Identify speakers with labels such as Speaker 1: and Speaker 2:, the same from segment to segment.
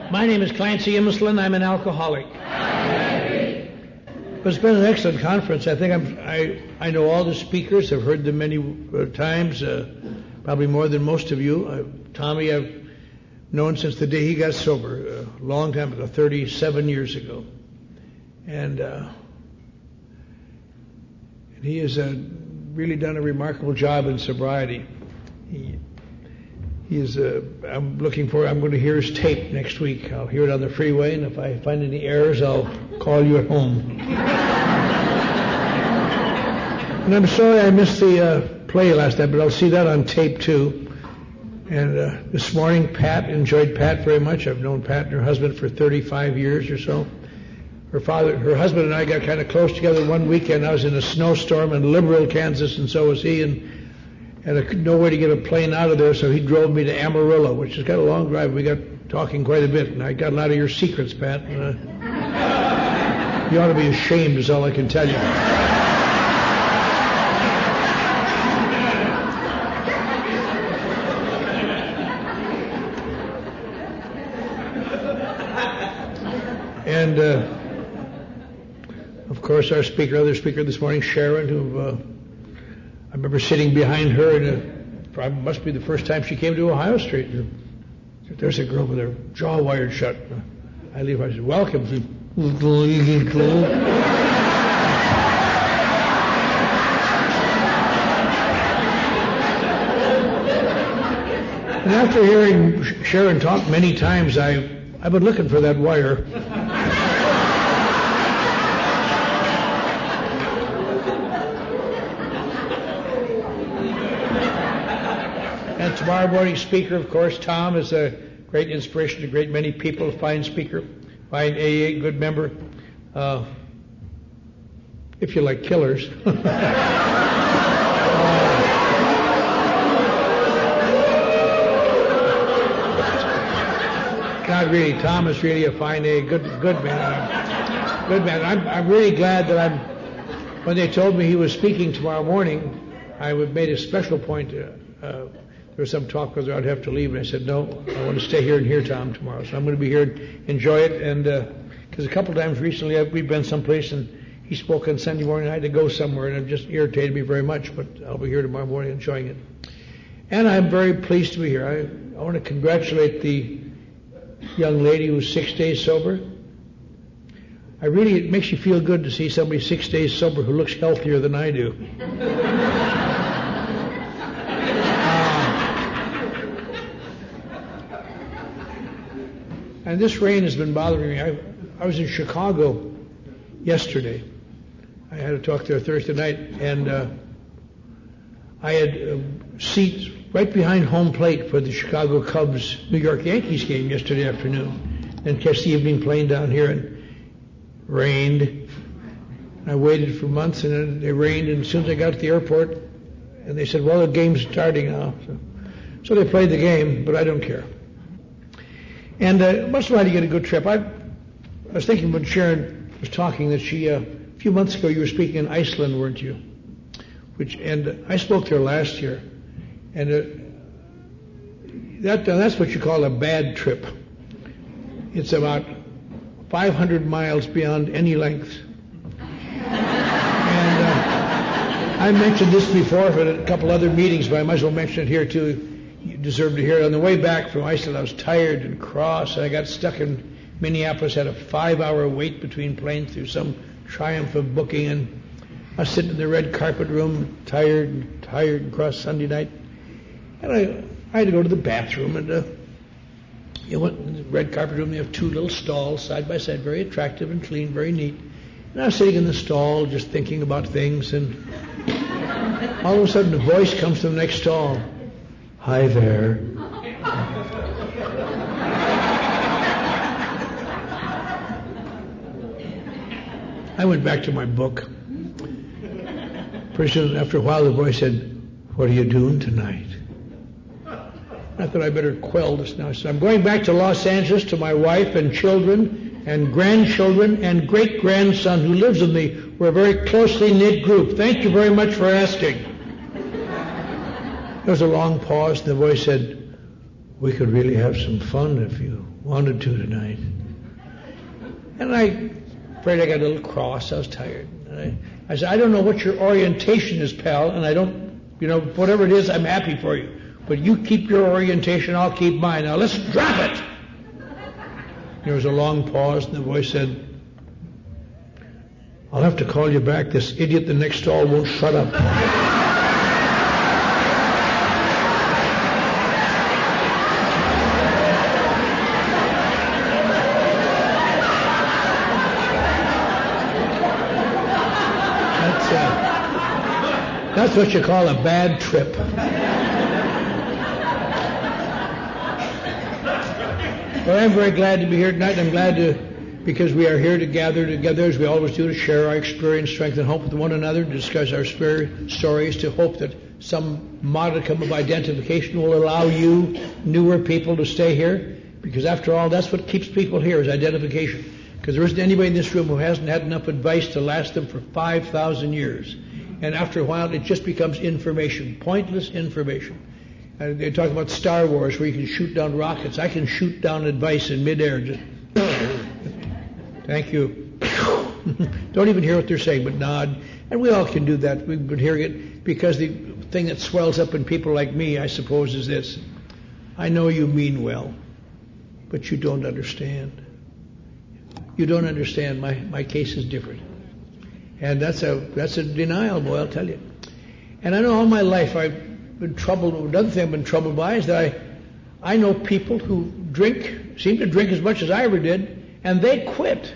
Speaker 1: My name is Clancy Imslin. I'm an alcoholic. It's been an excellent conference. I think I know all the speakers. I've heard them many times, probably more than most of you. Tommy, I've known since the day he got sober, a long time ago, 37 years ago. And he has really done a remarkable job in sobriety. I'm going to hear his tape next week. I'll hear it on the freeway, and if I find any errors, I'll call you at home. And I'm sorry I missed the play last night, but I'll see that on tape too. And this morning, enjoyed Pat very much. I've known Pat and her husband for 35 years or so. Her husband and I got kind of close together one weekend. I was in a snowstorm in Liberal, Kansas, and so was he, and I couldn't know where to get a plane out of there, so he drove me to Amarillo, which has got a long drive. We got talking quite a bit, and I got a lot of your secrets, Pat. You ought to be ashamed, is all I can tell you. And, of course, our other speaker this morning, Sharon, who I remember sitting behind her, and probably must be the first time she came to Ohio Street. There's a girl with her jaw wired shut. I leave her, I said, welcome. And after hearing Sharon talk many times, I've been looking for that wire. And tomorrow morning's speaker, of course, Tom, is a great inspiration to a great many people, fine speaker, fine AA, good member. If you like killers. Not really. Tom is really a fine AA, good man. Good man. I'm really glad that when they told me he was speaking tomorrow morning, I made a special point. There was some talk whether I'd have to leave, and I said, no, I want to stay here and hear Tom tomorrow. So I'm going to be here and enjoy it. And because a couple of times recently we've been someplace and he spoke on Sunday morning, I had to go somewhere, and it just irritated me very much. But I'll be here tomorrow morning enjoying it. And I'm very pleased to be here. I want to congratulate the young lady who's 6 days sober. It makes you feel good to see somebody 6 days sober who looks healthier than I do. And this rain has been bothering me. I was in Chicago yesterday. I had a talk there Thursday night, and I had seats right behind home plate for the Chicago Cubs New York Yankees game yesterday afternoon, and catch the evening plane down here, and rained. I waited for months, and then it rained, and as soon as I got to the airport, and they said, well, the game's starting now. So they played the game, but I don't care. And much glad to get a good trip. I was thinking when Sharon was talking that a few months ago you were speaking in Iceland, weren't you? And I spoke there last year, and that's what you call a bad trip. It's about 500 miles beyond any length. And I mentioned this before at a couple other meetings, but I might as well mention it here too. You deserve to hear it. On the way back from Iceland, I was tired and cross, and I got stuck in Minneapolis, had a 5-hour wait between planes through some triumph of booking, and I was sitting in the red carpet room, tired and cross Sunday night, and I had to go to the bathroom, and you went in the red carpet room. They have 2 little stalls side by side, very attractive and clean, very neat. And I was sitting in the stall just thinking about things, and all of a sudden a voice comes from the next stall. Hi there. I went back to my book. Pretty soon, after a while, the voice said, what are you doing tonight? I thought I better quell this now. So I'm going back to Los Angeles to my wife and children and grandchildren and great-grandson who lives with me. We're a very closely knit group. Thank you very much for asking. There was a long pause, and the voice said, we could really have some fun if you wanted to tonight. And I afraid I got a little cross. I was tired. And I said, I don't know what your orientation is, pal, and I don't, whatever it is, I'm happy for you. But you keep your orientation, I'll keep mine. Now let's drop it. There was a long pause, and the voice said, I'll have to call you back. This idiot in the next stall won't shut up. That's what you call a bad trip. Well, I'm very glad to be here tonight. I'm glad because we are here to gather together as we always do to share our experience, strength, and hope with one another, to discuss our stories, to hope that some modicum of identification will allow you, newer people, to stay here. Because after all, that's what keeps people here, is identification. Because there isn't anybody in this room who hasn't had enough advice to last them for 5,000 years. And after a while, it just becomes information, pointless information. They talk about Star Wars, where you can shoot down rockets. I can shoot down advice in midair. Just thank you. Don't even hear what they're saying, but nod. And we all can do that. We've been hearing it because the thing that swells up in people like me, I suppose, is this. I know you mean well, but you don't understand. You don't understand. My case is different. And that's a denial, boy, I'll tell you. And I know all my life I've been troubled. Another thing I've been troubled by is that I know people who seem to drink as much as I ever did, and they quit.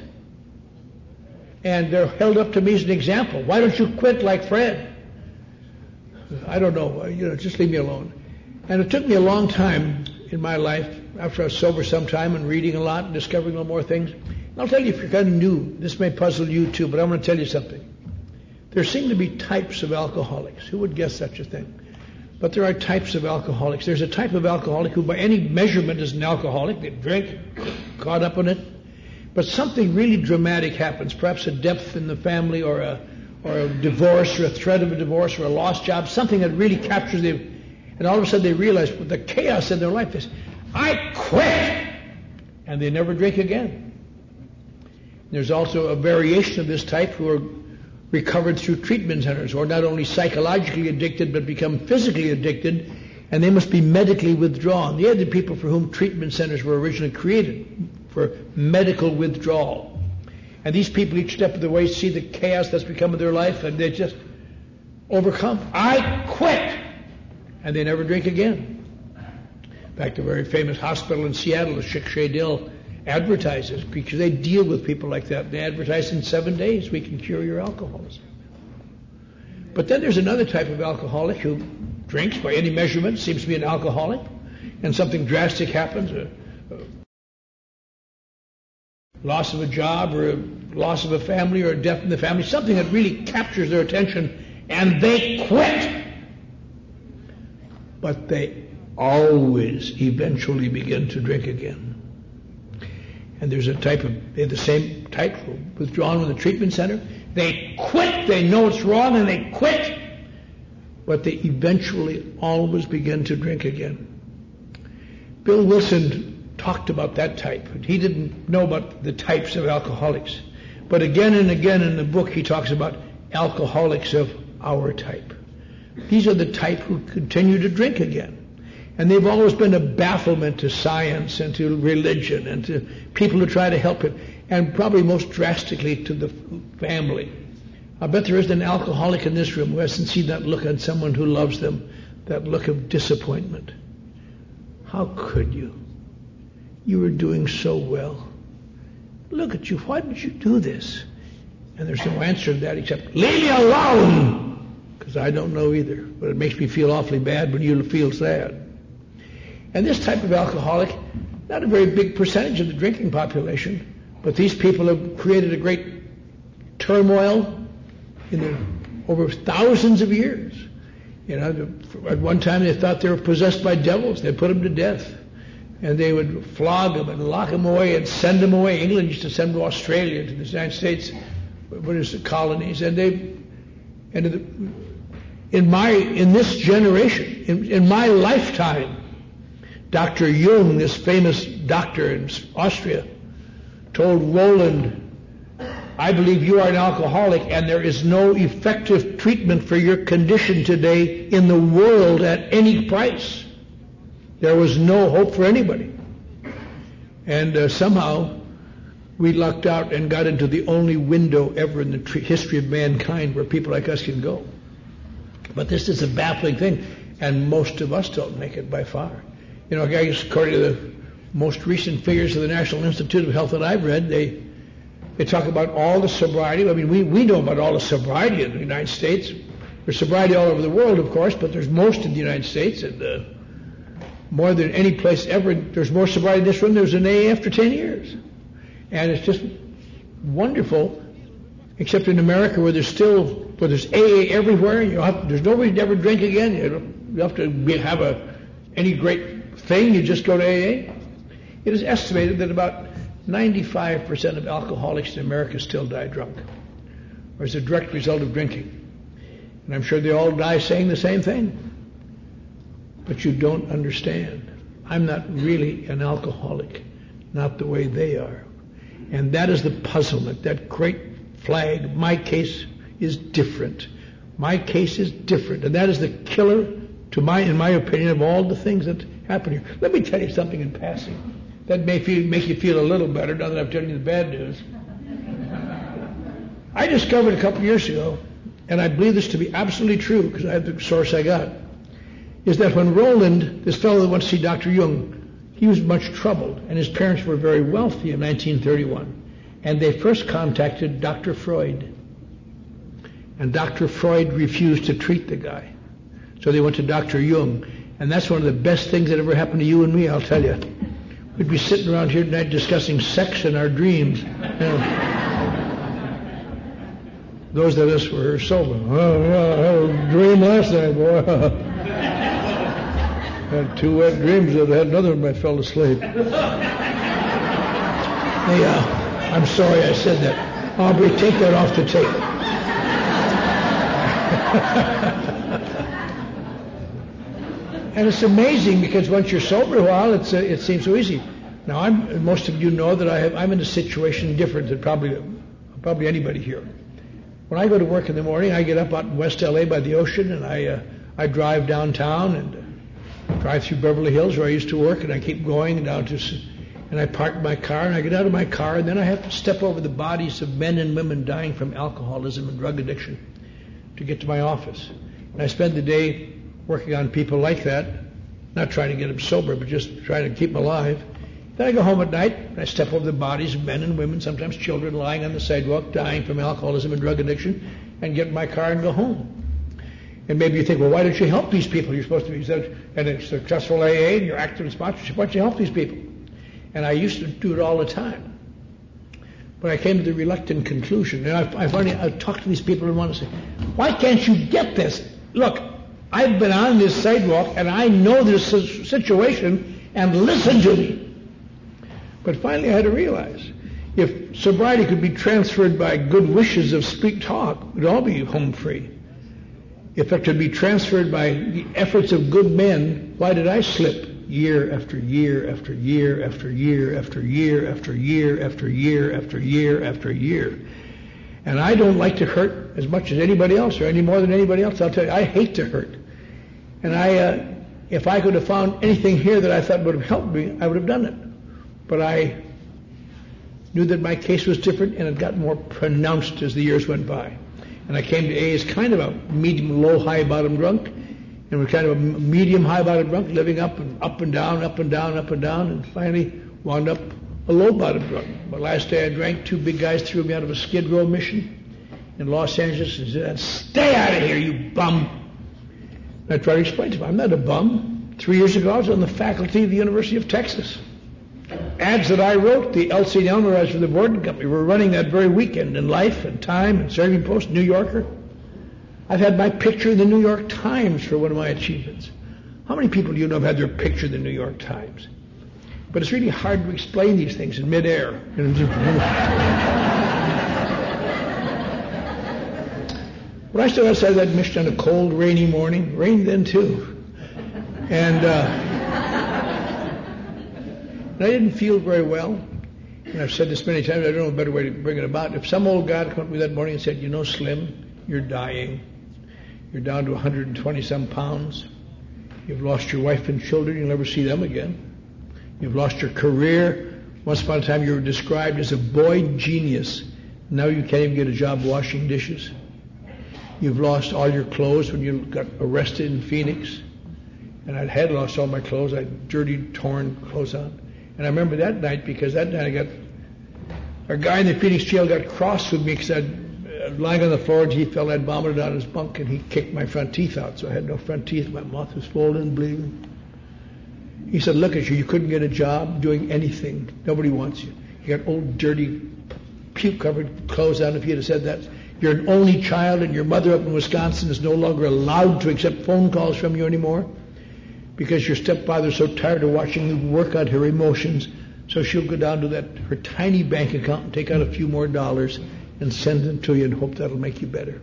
Speaker 1: And they're held up to me as an example. Why don't you quit like Fred? I don't know. Just leave me alone. And it took me a long time in my life, after I was sober some time and reading a lot and discovering a little more things. I'll tell you, if you're kind of new, this may puzzle you too, but I'm going to tell you something. There seem to be types of alcoholics. Who would guess such a thing? But there are types of alcoholics. There's a type of alcoholic who by any measurement is an alcoholic. They drink, caught up in it. But something really dramatic happens, perhaps a death in the family or a divorce or a threat of a divorce or a lost job, something that really captures them. And all of a sudden they realize with the chaos in their life is, I quit! And they never drink again. There's also a variation of this type who are recovered through treatment centers, or not only psychologically addicted but become physically addicted, and they must be medically withdrawn. They are the people for whom treatment centers were originally created, for medical withdrawal. And these people each step of the way see the chaos that's become of their life, and they just overcome. I quit! And they never drink again. In fact, a very famous hospital in Seattle, the Chick-Shea Dill, advertises, because they deal with people like that. They advertise in 7 days, we can cure your alcoholism. But then there's another type of alcoholic who drinks by any measurement, seems to be an alcoholic, and something drastic happens, a loss of a job or a loss of a family or a death in the family, something that really captures their attention, and they quit. But they always eventually begin to drink again. And there's the same type withdrawn from the treatment center. They quit, they know it's wrong, and they quit. But they eventually always begin to drink again. Bill Wilson talked about that type. He didn't know about the types of alcoholics. But again and again in the book he talks about alcoholics of our type. These are the type who continue to drink again. And they've always been a bafflement to science and to religion and to people who try to help it, and probably most drastically to the family. I bet there isn't an alcoholic in this room who hasn't seen that look on someone who loves them, that look of disappointment. How could you? You were doing so well. Look at you. Why did you do this? And there's no answer to that except, leave me alone! Because I don't know either. But it makes me feel awfully bad when you feel sad. And this type of alcoholic, not a very big percentage of the drinking population, but these people have created a great turmoil over thousands of years. At one time they thought they were possessed by devils. They put them to death. And they would flog them and lock them away and send them away. England used to send them to Australia, to the United States, what is the colonies. And in this generation, in my lifetime, Dr. Jung, this famous doctor in Austria, told Roland, I believe you are an alcoholic and there is no effective treatment for your condition today in the world at any price. There was no hope for anybody. And somehow we lucked out and got into the only window ever in the history of mankind where people like us can go. But this is a baffling thing, and most of us don't make it by far. You know, I guess according to the most recent figures of the National Institute of Health that I've read, they talk about all the sobriety. I mean, we know about all the sobriety in the United States. There's sobriety all over the world, of course, but there's most in the United States, and more than any place ever. There's more sobriety in this room. There's an AA after 10 years. And it's just wonderful, except in America where there's AA everywhere. There's no reason to ever drink again. You have to have any great thing, you just go to AA. It is estimated that about 95% of alcoholics in America still die drunk, or as a direct result of drinking. And I'm sure they all die saying the same thing. But you don't understand. I'm not really an alcoholic, not the way they are. And that is the puzzlement, that great flag. My case is different. My case is different. And that is the killer, in my opinion, of all the things that happen here. Let me tell you something in passing. That may make you feel a little better now that I've told you the bad news. I discovered a couple years ago, and I believe this to be absolutely true because I have the source I got, is that when Roland, this fellow that went to see Dr. Jung, he was much troubled, and his parents were very wealthy in 1931, and they first contacted Dr. Freud, and Dr. Freud refused to treat the guy. So they went to Dr. Jung, and that's one of the best things that ever happened to you and me, I'll tell you. We'd be sitting around here tonight discussing sex in our dreams. Those of us were sober. Oh, yeah, I had a dream last night, boy. Had 2 wet dreams that I had another one, I fell asleep. I'm sorry I said that. Aubrey, take that off the tape. And it's amazing because once you're sober a while, it seems so easy. Now, most of you know that I'm in a situation different than probably anybody here. When I go to work in the morning, I get up out in West LA by the ocean, and I drive downtown and drive through Beverly Hills where I used to work, and I keep going down and I park my car, and I get out of my car, and then I have to step over the bodies of men and women dying from alcoholism and drug addiction to get to my office. And I spend the day working on people like that, not trying to get them sober, but just trying to keep them alive. Then I go home at night, and I step over the bodies of men and women, sometimes children, lying on the sidewalk, dying from alcoholism and drug addiction, and get in my car and go home. And maybe you think, well, why don't you help these people? You're supposed to be, and it's successful AA, and you're active in sponsorship. Why don't you help these people? And I used to do it all the time. But I came to the reluctant conclusion, and I talk to these people and want to say, why can't you get this? Look, I've been on this sidewalk, and I know this situation, and listen to me. But finally I had to realize, if sobriety could be transferred by good wishes of speak talk, we'd all be home free. If it could be transferred by the efforts of good men, why did I slip year after year after year after year after year after year after year after year after year? And I don't like to hurt as much as anybody else, or any more than anybody else. I'll tell you, I hate to hurt. And if I could have found anything here that I thought would have helped me, I would have done it. But I knew that my case was different, and it got more pronounced as the years went by. And I came to AA as kind of a medium, low, high bottom drunk, and was kind of a medium, high bottom drunk, living up and down, up and down, up and down, and finally wound up a low bottom drunk. But last day I drank, 2 big guys threw me out of a Skid Row mission in Los Angeles and said, "Stay out of here, you bum." And I tried to explain to them, I'm not a bum. 3 years ago I was on the faculty of the University of Texas. Ads that I wrote, the LC Elmer for the board company, were running that very weekend in Life and Time and Serving Post, New Yorker. I've had my picture in the New York Times for one of my achievements. How many people do you know have had their picture in the New York Times? But it's really hard to explain these things in midair. But I still outside that mission on a cold, rainy morning. Rained then, too. And And I didn't feel very well. And I've said this many times, I don't know a better way to bring it about. If some old guy came to me that morning and said, you know, Slim, you're dying. You're down to 120-some pounds. You've lost your wife and children. You'll never see them again. You've lost your career. Once upon a time you were described as a boy genius. Now you can't even get a job washing dishes. You've lost all your clothes when you got arrested in Phoenix. And I had lost all my clothes. I had dirty, torn clothes on. And I remember that night because that night a guy in the Phoenix jail got cross with me because I'd lying on the floor and he felt I'd vomited out his bunk and he kicked my front teeth out. So I had no front teeth. My mouth was swollen and bleeding. He said, look at you. You couldn't get a job doing anything. Nobody wants you. You got old, dirty, puke-covered clothes on. If you'd have said that, you're an only child and your mother up in Wisconsin is no longer allowed to accept phone calls from you anymore because your stepfather's so tired of watching you work out her emotions, so she'll go down to her tiny bank account and take out a few more dollars and send them to you and hope that'll make you better.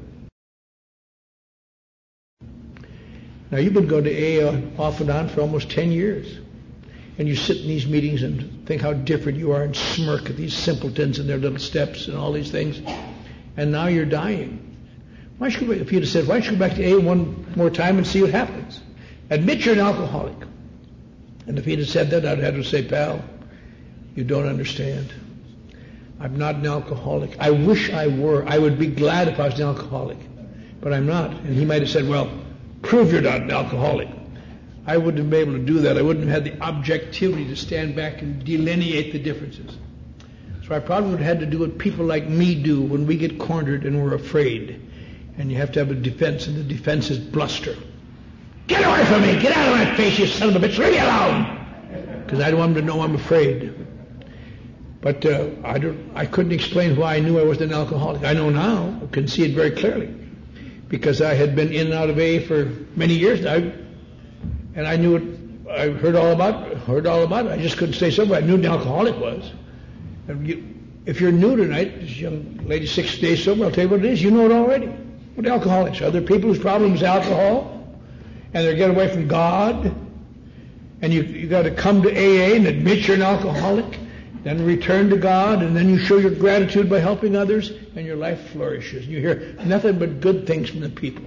Speaker 1: Now, you've been going to AA off and on for almost 10 years. And you sit in these meetings and think how different you are and smirk at these simpletons and their little steps and all these things. And now you're dying. Why should if you'd have said, why don't you go back to AA one more time and see what happens? Admit you're an alcoholic. And if he'd have said that, I'd have to say, pal, you don't understand. I'm not an alcoholic. I wish I were. I would be glad if I was an alcoholic. But I'm not. And he might have said, well, prove you're not an alcoholic. I wouldn't have been able to do that. I wouldn't have had the objectivity to stand back and delineate the differences. So I probably would have had to do what people like me do when we get cornered and we're afraid. And you have to have a defense, and the defense is bluster. Get away from me! Get out of my face, you son of a bitch! Leave me alone! Because I don't want them to know I'm afraid. But I couldn't explain why I knew I wasn't an alcoholic. I know now. I can see it very clearly. Because I had been in and out of AA for many years now. And I knew it. I heard all about it. I just couldn't stay sober. I knew what an alcoholic was. If you're new tonight, this young lady 6 days sober, I'll tell you what it is. You know it already. What alcoholics are. Other people whose problem is alcohol. And they're getting away from God. And you got to come to AA and admit you're an alcoholic. Then return to God, and then you show your gratitude by helping others, and your life flourishes. You hear nothing but good things from the people.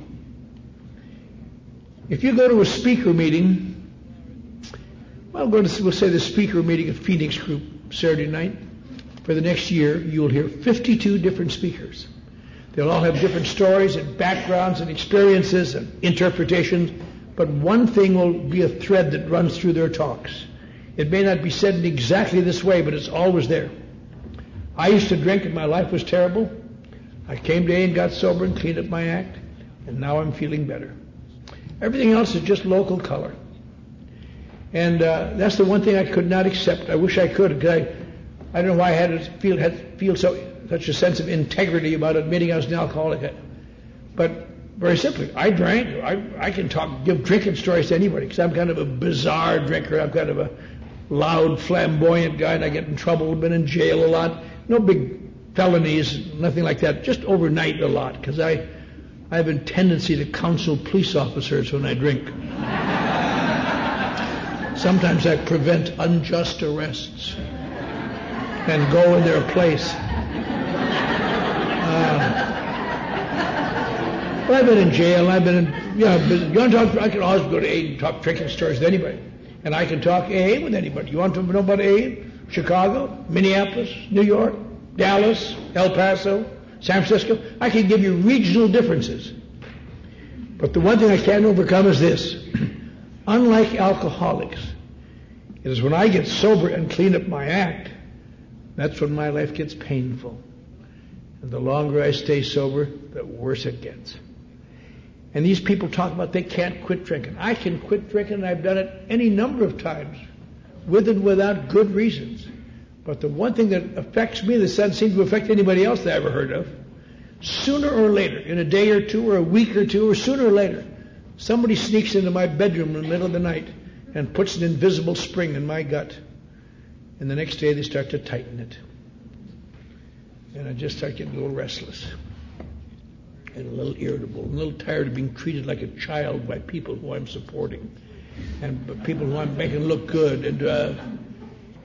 Speaker 1: If you go to a speaker meeting, we'll say the speaker meeting at Phoenix Group Saturday night, for the next year, you'll hear 52 different speakers. They'll all have different stories and backgrounds and experiences and interpretations, but one thing will be a thread that runs through their talks. It may not be said in exactly this way, but it's always there. I used to drink and my life was terrible. I came to AA and got sober and cleaned up my act, and now I'm feeling better. Everything else is just local color. And that's the one thing I could not accept. I wish I could, because I don't know why I had to feel such a sense of integrity about admitting I was an alcoholic. But very simply, I drank. I can give drinking stories to anybody, because I'm kind of a bizarre drinker. I'm kind of a loud, flamboyant guy, and I get in trouble. I've been in jail a lot. No big felonies, nothing like that. Just overnight a lot, because I have a tendency to counsel police officers when I drink. Sometimes I prevent unjust arrests and go in their place. I've been in jail. I've been in, I can always go to AA and talk drinking stories with anybody. And I can talk AA with anybody. You want to know about AA? Chicago, Minneapolis, New York, Dallas, El Paso, San Francisco. I can give you regional differences. But the one thing I can't overcome is this. Unlike alcoholics, it is when I get sober and clean up my act, that's when my life gets painful. And the longer I stay sober, the worse it gets. And these people talk about they can't quit drinking. I can quit drinking, and I've done it any number of times, with and without good reasons. But the one thing that affects me that doesn't seem to affect anybody else that I ever heard of, sooner or later, in a day or two or a week or two, or sooner or later, somebody sneaks into my bedroom in the middle of the night and puts an invisible spring in my gut. And the next day they start to tighten it. And I just start getting a little restless and a little irritable, and a little tired of being treated like a child by people who I'm supporting and by people who I'm making look good.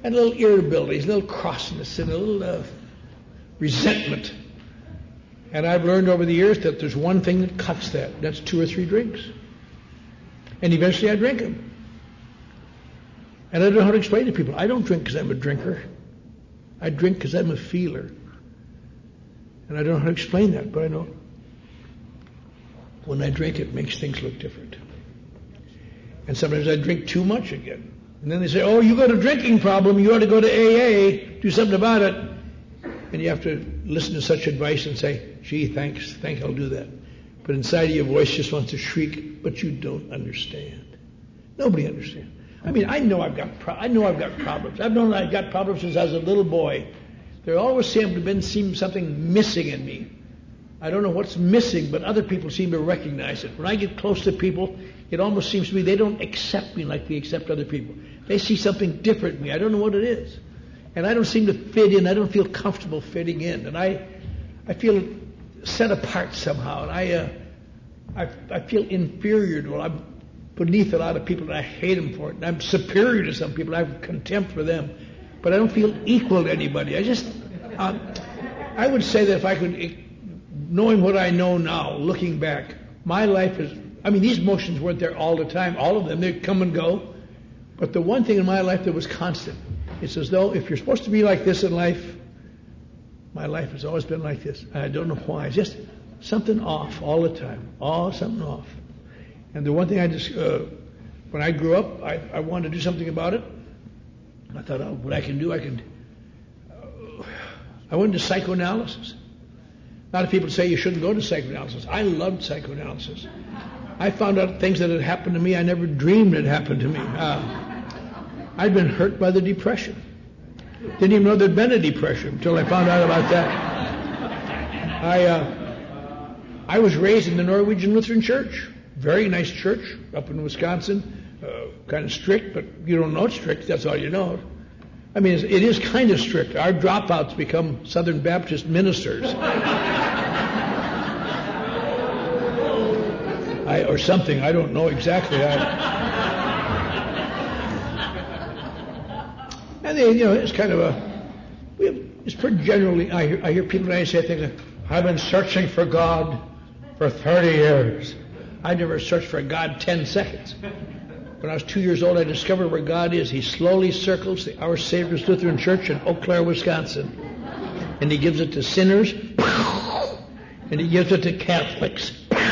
Speaker 1: and a little irritability, a little crossness, and a little resentment. And I've learned over the years that there's one thing that cuts that. That's 2 or 3 drinks. And eventually I drink them. And I don't know how to explain to people. I don't drink because I'm a drinker. I drink because I'm a feeler. And I don't know how to explain that, but I know when I drink, it makes things look different. And sometimes I drink too much again. And then they say, oh, you got a drinking problem. You ought to go to AA, do something about it. And you have to listen to such advice and say, gee, thanks, I'll do that. But inside of your voice just wants to shriek, but you don't understand. Nobody understands. I mean, I know I've got problems. I've known I've got problems since I was a little boy. There always seems something missing in me. I don't know what's missing, but other people seem to recognize it. When I get close to people, it almost seems to me they don't accept me like they accept other people. They see something different in me. I don't know what it is. And I don't seem to fit in. I don't feel comfortable fitting in. And I feel set apart somehow. And I feel inferior to them. I'm beneath a lot of people, and I hate them for it. And I'm superior to some people. I have contempt for them. But I don't feel equal to anybody. I would say that if I could, knowing what I know now, looking back, my life is, these emotions weren't there all the time. All of them, they come and go. But the one thing in my life that was constant, it's as though if you're supposed to be like this in life, my life has always been like this. I don't know why. It's just something off all the time. Something off. And the one thing when I grew up, I wanted to do something about it. I thought, what I can do, I went into psychoanalysis. A lot of people say you shouldn't go to psychoanalysis. I loved psychoanalysis. I found out things that had happened to me I never dreamed had happened to me. I'd been hurt by the Depression. Didn't even know there'd been a Depression until I found out about that. I was raised in the Norwegian Lutheran Church. Very nice church up in Wisconsin. Kind of strict, but you don't know it's strict. That's all you know. It is kind of strict. Our dropouts become Southern Baptist ministers. Or something. I don't know exactly. And it's kind of it's pretty generally, I hear people today say things like, I've been searching for God for 30 years. I never searched for God 10 seconds. When I was 2 years old, I discovered where God is. He slowly circles the Our Savior's Lutheran Church in Eau Claire, Wisconsin. And he gives it to sinners, and he gives it to Catholics.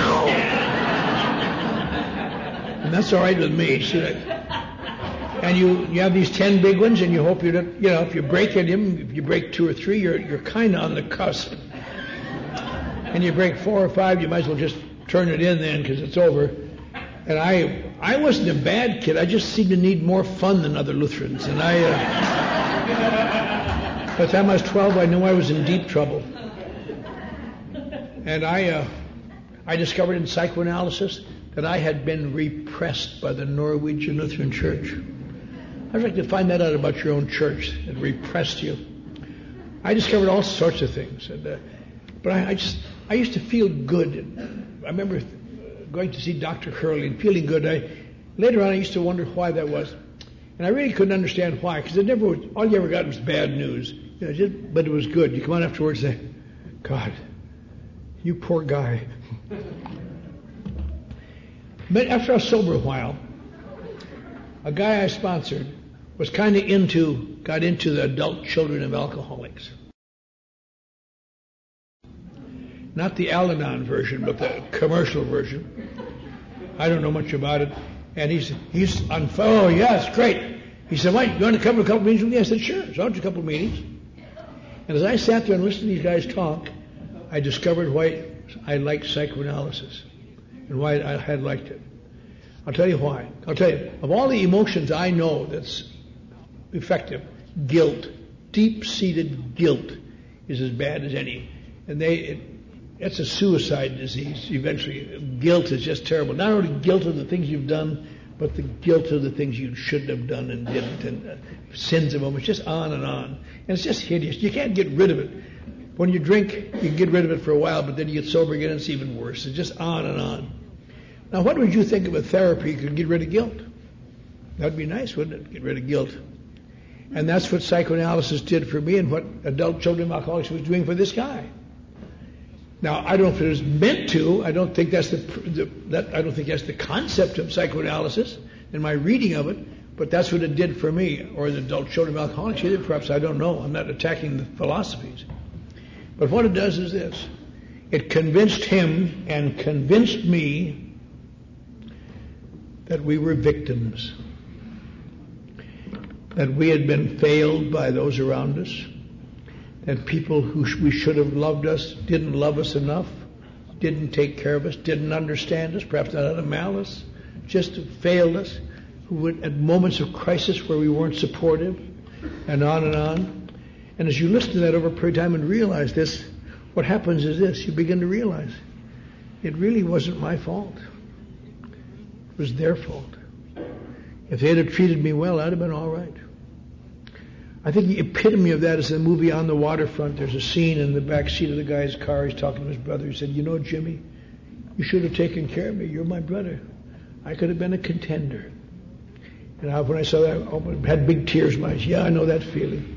Speaker 1: And that's all right with me. See that? And you have these 10 big ones, and you hope if you break any of them, if you break 2 or 3, you're kind of on the cusp. And you break 4 or 5, you might as well just turn it in then, because it's over. And I wasn't a bad kid. I just seemed to need more fun than other Lutherans. And by the time I was 12, I knew I was in deep trouble. And I discovered in psychoanalysis that I had been repressed by the Norwegian Lutheran Church. I'd like to find that out about your own church that repressed you. I discovered all sorts of things. But I used to feel good. I remember going to see Dr. Hurley and feeling good. Later on, I used to wonder why that was. And I really couldn't understand why, because all you ever got was bad news. But it was good. You come on afterwards and say, God, you poor guy. But after I was sober a while, a guy I sponsored was got into the adult children of alcoholics. Not the Al-Anon version, but the commercial version. I don't know much about it. And he's on, oh, yeah, it's great. He said, what, you want to come to a couple meetings with me? I said, sure. So I went to a couple meetings. And as I sat there and listened to these guys talk, I discovered why I liked psychoanalysis and why I had liked it. I'll tell you why. I'll tell you, of all the emotions I know that's effective, guilt, deep-seated guilt is as bad as any. And it's a suicide disease, eventually. Guilt is just terrible. Not only guilt of the things you've done, but the guilt of the things you shouldn't have done and didn't, and sins of them. It's just on and on. And it's just hideous. You can't get rid of it. When you drink, you can get rid of it for a while, but then you get sober again and it's even worse. It's just on and on. Now, what would you think of a therapy that could get rid of guilt? That would be nice, wouldn't it? Get rid of guilt. And that's what psychoanalysis did for me and what adult children of alcoholics was doing for this guy. Now, I don't know if it was meant to. I don't think that's the concept of psychoanalysis in my reading of it, but that's what it did for me, or the adult children of alcoholics either, perhaps, I don't know. I'm not attacking the philosophies. But what it does is this. It convinced him and convinced me that we were victims, that we had been failed by those around us, that people who we should have loved us didn't love us enough, didn't take care of us, didn't understand us, perhaps not out of malice, just failed us, who would, at moments of crisis where we weren't supportive, and on and on. And as you listen to that over a period of time and realize this, what happens is this, you begin to realize it really wasn't my fault. It was their fault. If they'd have treated me well, I'd have been all right. I think the epitome of that is in the movie On the Waterfront. There's a scene in the back seat of the guy's car. He's talking to his brother. He said, you know, Jimmy, you should have taken care of me. You're my brother. I could have been a contender. And when I saw that, I had big tears in my eyes. Yeah, I know that feeling.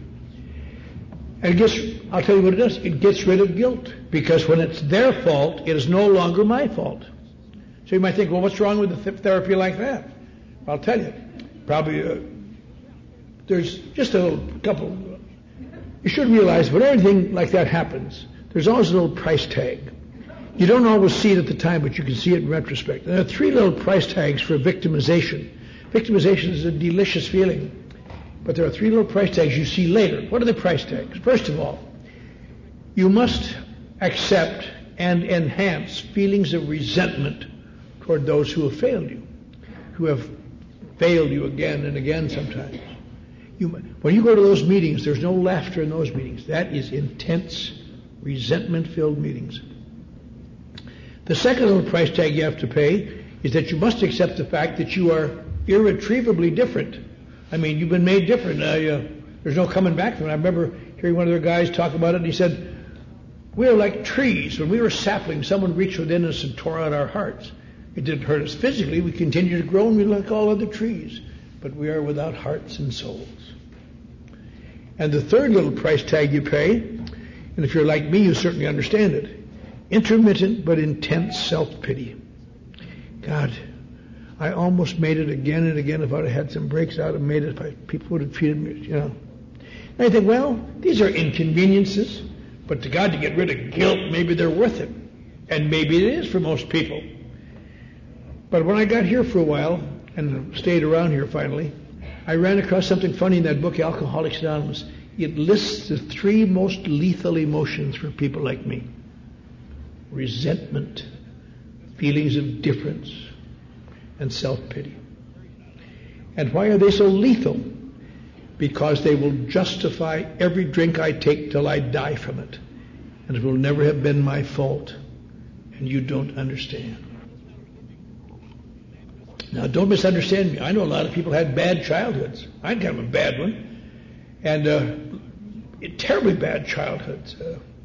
Speaker 1: And I'll tell you what it does. It gets rid of guilt. Because when it's their fault, it is no longer my fault. So you might think, well, what's wrong with the therapy like that? I'll tell you. Probably there's just a couple. You should realize when anything like that happens, there's always a little price tag. You don't always see it at the time, but you can see it in retrospect. There are 3 little price tags for victimization. Victimization is a delicious feeling. But there are 3 little price tags you see later. What are the price tags? First of all, you must accept and enhance feelings of resentment toward those who have failed you, who have failed you again and again sometimes. When you go to those meetings, there's no laughter in those meetings. That is intense, resentment-filled meetings. The second little price tag you have to pay is that you must accept the fact that you are irretrievably different. I mean, you've been made different. There's no coming back from it. I remember hearing one of their guys talk about it, and he said, we are like trees. When we were saplings, someone reached within us and tore out our hearts. It didn't hurt us physically. We continue to grow, and we're like all other trees. But we are without hearts and souls. And the third little price tag you pay, and if you're like me, you certainly understand it, intermittent but intense self-pity. God, I almost made it again and again. If I'd have had some breaks, I would have made it if people would have treated me, you know. And I think, well, these are inconveniences, but to God, to get rid of guilt, maybe they're worth it. And maybe it is for most people. But when I got here for a while, and stayed around here finally, I ran across something funny in that book, Alcoholics Anonymous. It lists the 3 most lethal emotions for people like me. Resentment, feelings of difference, and self-pity. And why are they so lethal? Because they will justify every drink I take till I die from it. And it will never have been my fault. And you don't understand. Now, don't misunderstand me. I know a lot of people had bad childhoods. I had kind of a bad one. And terribly bad childhoods.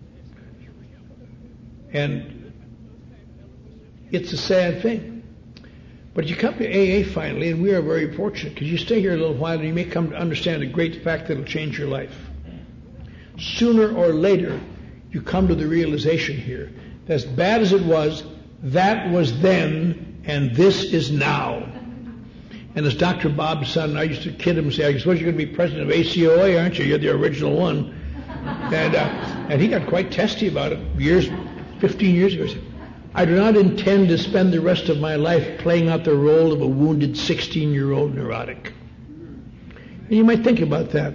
Speaker 1: And it's a sad thing. But you come to AA finally, and we are very fortunate, because you stay here a little while and you may come to understand a great fact that will change your life. Sooner or later, you come to the realization here that as bad as it was, that was then, and this is now. And as Dr. Bob's son, I used to kid him and say, I suppose you're going to be president of ACOA, aren't you? You're the original one. And he got quite testy about it 15 years ago. He said, I do not intend to spend the rest of my life playing out the role of a wounded 16-year-old neurotic. And you might think about that,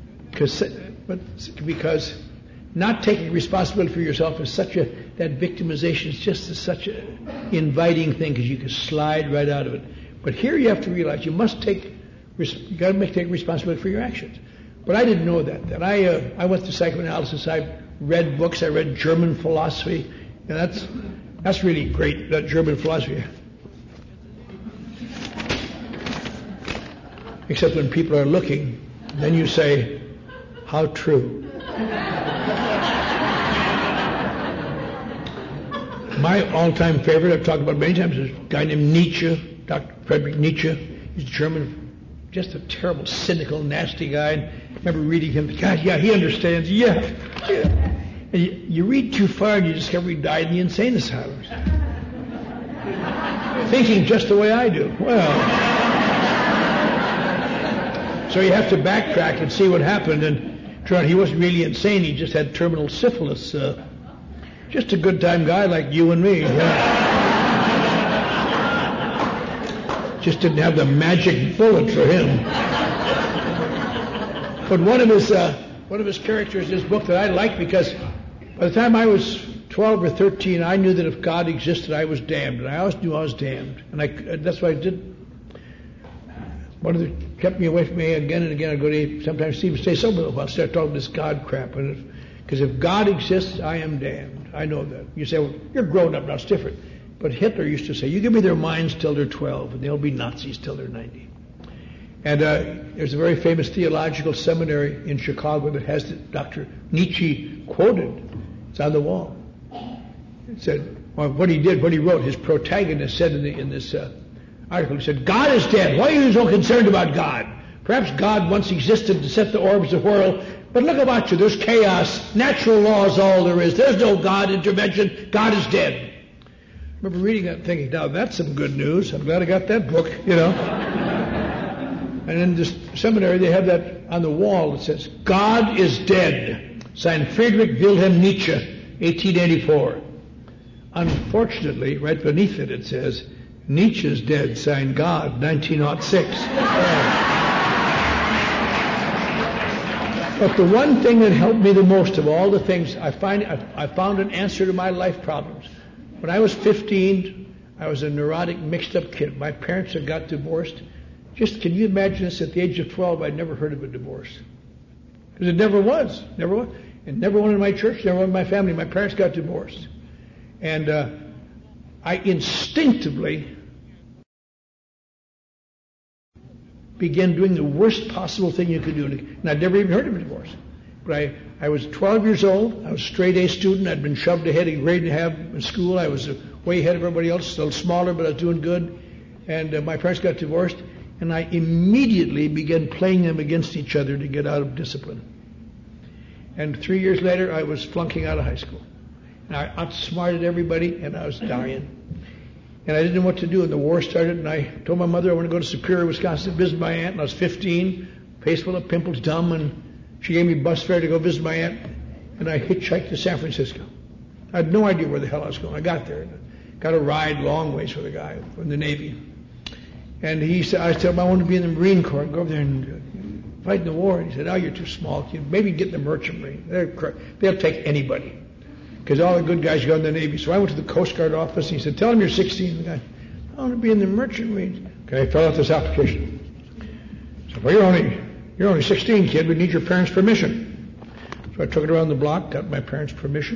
Speaker 1: because not taking responsibility for yourself is that victimization is just such an inviting thing, because you can slide right out of it. But here you have to realize you take responsibility for your actions. But I didn't know that. That I went to psychoanalysis. I read books. I read German philosophy, and that's really great. That German philosophy. Except when people are looking, then you say, "How true." My all-time favorite, I've talked about many times, is a guy named Nietzsche, Dr. Friedrich Nietzsche. He's a German just a terrible, cynical, nasty guy. And I remember reading him. God, yeah, he understands. Yeah. And you read too far and you discover he died in the insane asylums. Thinking just the way I do. Well, so you have to backtrack and see what happened. And turn out he wasn't really insane. He just had terminal syphilis. Just a good time guy like you and me. Yeah. Just didn't have the magic bullet for him. But one of his characters in his book that I liked, because by the time I was 12 or 13, I knew that if God existed, I was damned, and I always knew I was damned, and that's what I did. One of the kept me away from me again and again. I'd go to sometimes Stephen stay sober. I'll start talking this God crap, because if God exists, I am damned. I know that. You say, well, you're grown up now. It's different. But Hitler used to say, you give me their minds till they're 12, and they'll be Nazis till they're 90. And there's a very famous theological seminary in Chicago that has Dr. Nietzsche quoted. It's on the wall. It said, well, what he wrote, his protagonist said in this article, he said, God is dead. Why are you so concerned about God? Perhaps God once existed to set the orbs of whirl, but look about you. There's chaos. Natural law is all there is. There's no God intervention. God is dead. I remember reading that and thinking, now that's some good news. I'm glad I got that book, you know. And in this seminary, they have that on the wall that says, God is dead. Signed Friedrich Wilhelm Nietzsche, 1884. Unfortunately, right beneath it, it says, Nietzsche's dead. Signed God, 1906. But the one thing that helped me the most of all the things, I found an answer to my life problems. When I was 15, I was a neurotic, mixed-up kid. My parents had got divorced. Just, can you imagine this? At the age of 12, I'd never heard of a divorce. Because it never was. Never was. And never one in my church, never one in my family. My parents got divorced. And I instinctively began doing the worst possible thing you could do. And I'd never even heard of a divorce. But I was 12 years old. I was a straight-A student. I'd been shoved ahead a grade and a half in school. I was way ahead of everybody else, still smaller, but I was doing good. And my parents got divorced. And I immediately began playing them against each other to get out of discipline. And 3 years later, I was flunking out of high school. And I outsmarted everybody, and I was dying. And I didn't know what to do, and the war started, and I told my mother I want to go to Superior, Wisconsin to visit my aunt, and I was 15, face full of pimples, dumb, and she gave me bus fare to go visit my aunt, and I hitchhiked to San Francisco. I had no idea where the hell I was going. I got there, and got a ride long ways with a guy from the Navy. And he said, I said, I want to be in the Marine Corps, go over there and fight in the war. And he said, oh, you're too small. Maybe get in the Merchant Marine. They'll take anybody. Because all the good guys go in the Navy. So I went to the Coast Guard office, and he said, tell him you're 16. The guy, I want to be in the Merchant Marines. Okay, I filled out this application. So, well, you're only 16, kid. We need your parents' permission. So I took it around the block, got my parents' permission.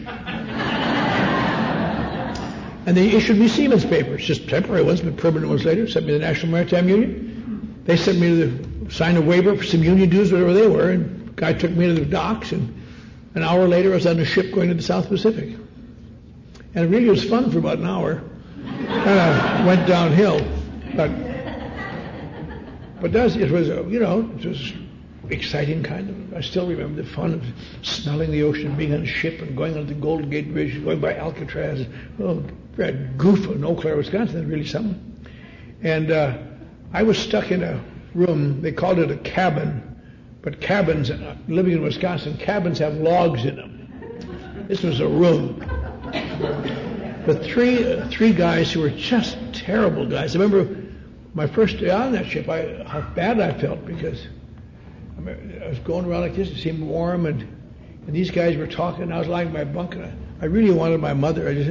Speaker 1: And they issued me Siemens papers, just temporary ones, but permanent ones later. Sent me to the National Maritime Union. They sent me to sign a waiver for some union dues, whatever they were. And the guy took me to the docks, and an hour later I was on a ship going to the South Pacific. And it really was fun for about an hour. And I went downhill. But it was exciting kind of. I still remember the fun of smelling the ocean, being on a ship and going on the Golden Gate Bridge, going by Alcatraz. Oh, that goof in Eau Claire, Wisconsin, that's really something. And I was stuck in a room. They called it a cabin, but cabins, living in Wisconsin, cabins have logs in them. This was a room. But three guys who were just terrible guys. I remember my first day on that ship, how bad I felt, because I was going around like this. It seemed warm, and these guys were talking, and I was lying in my bunk, and I really wanted my mother. I just,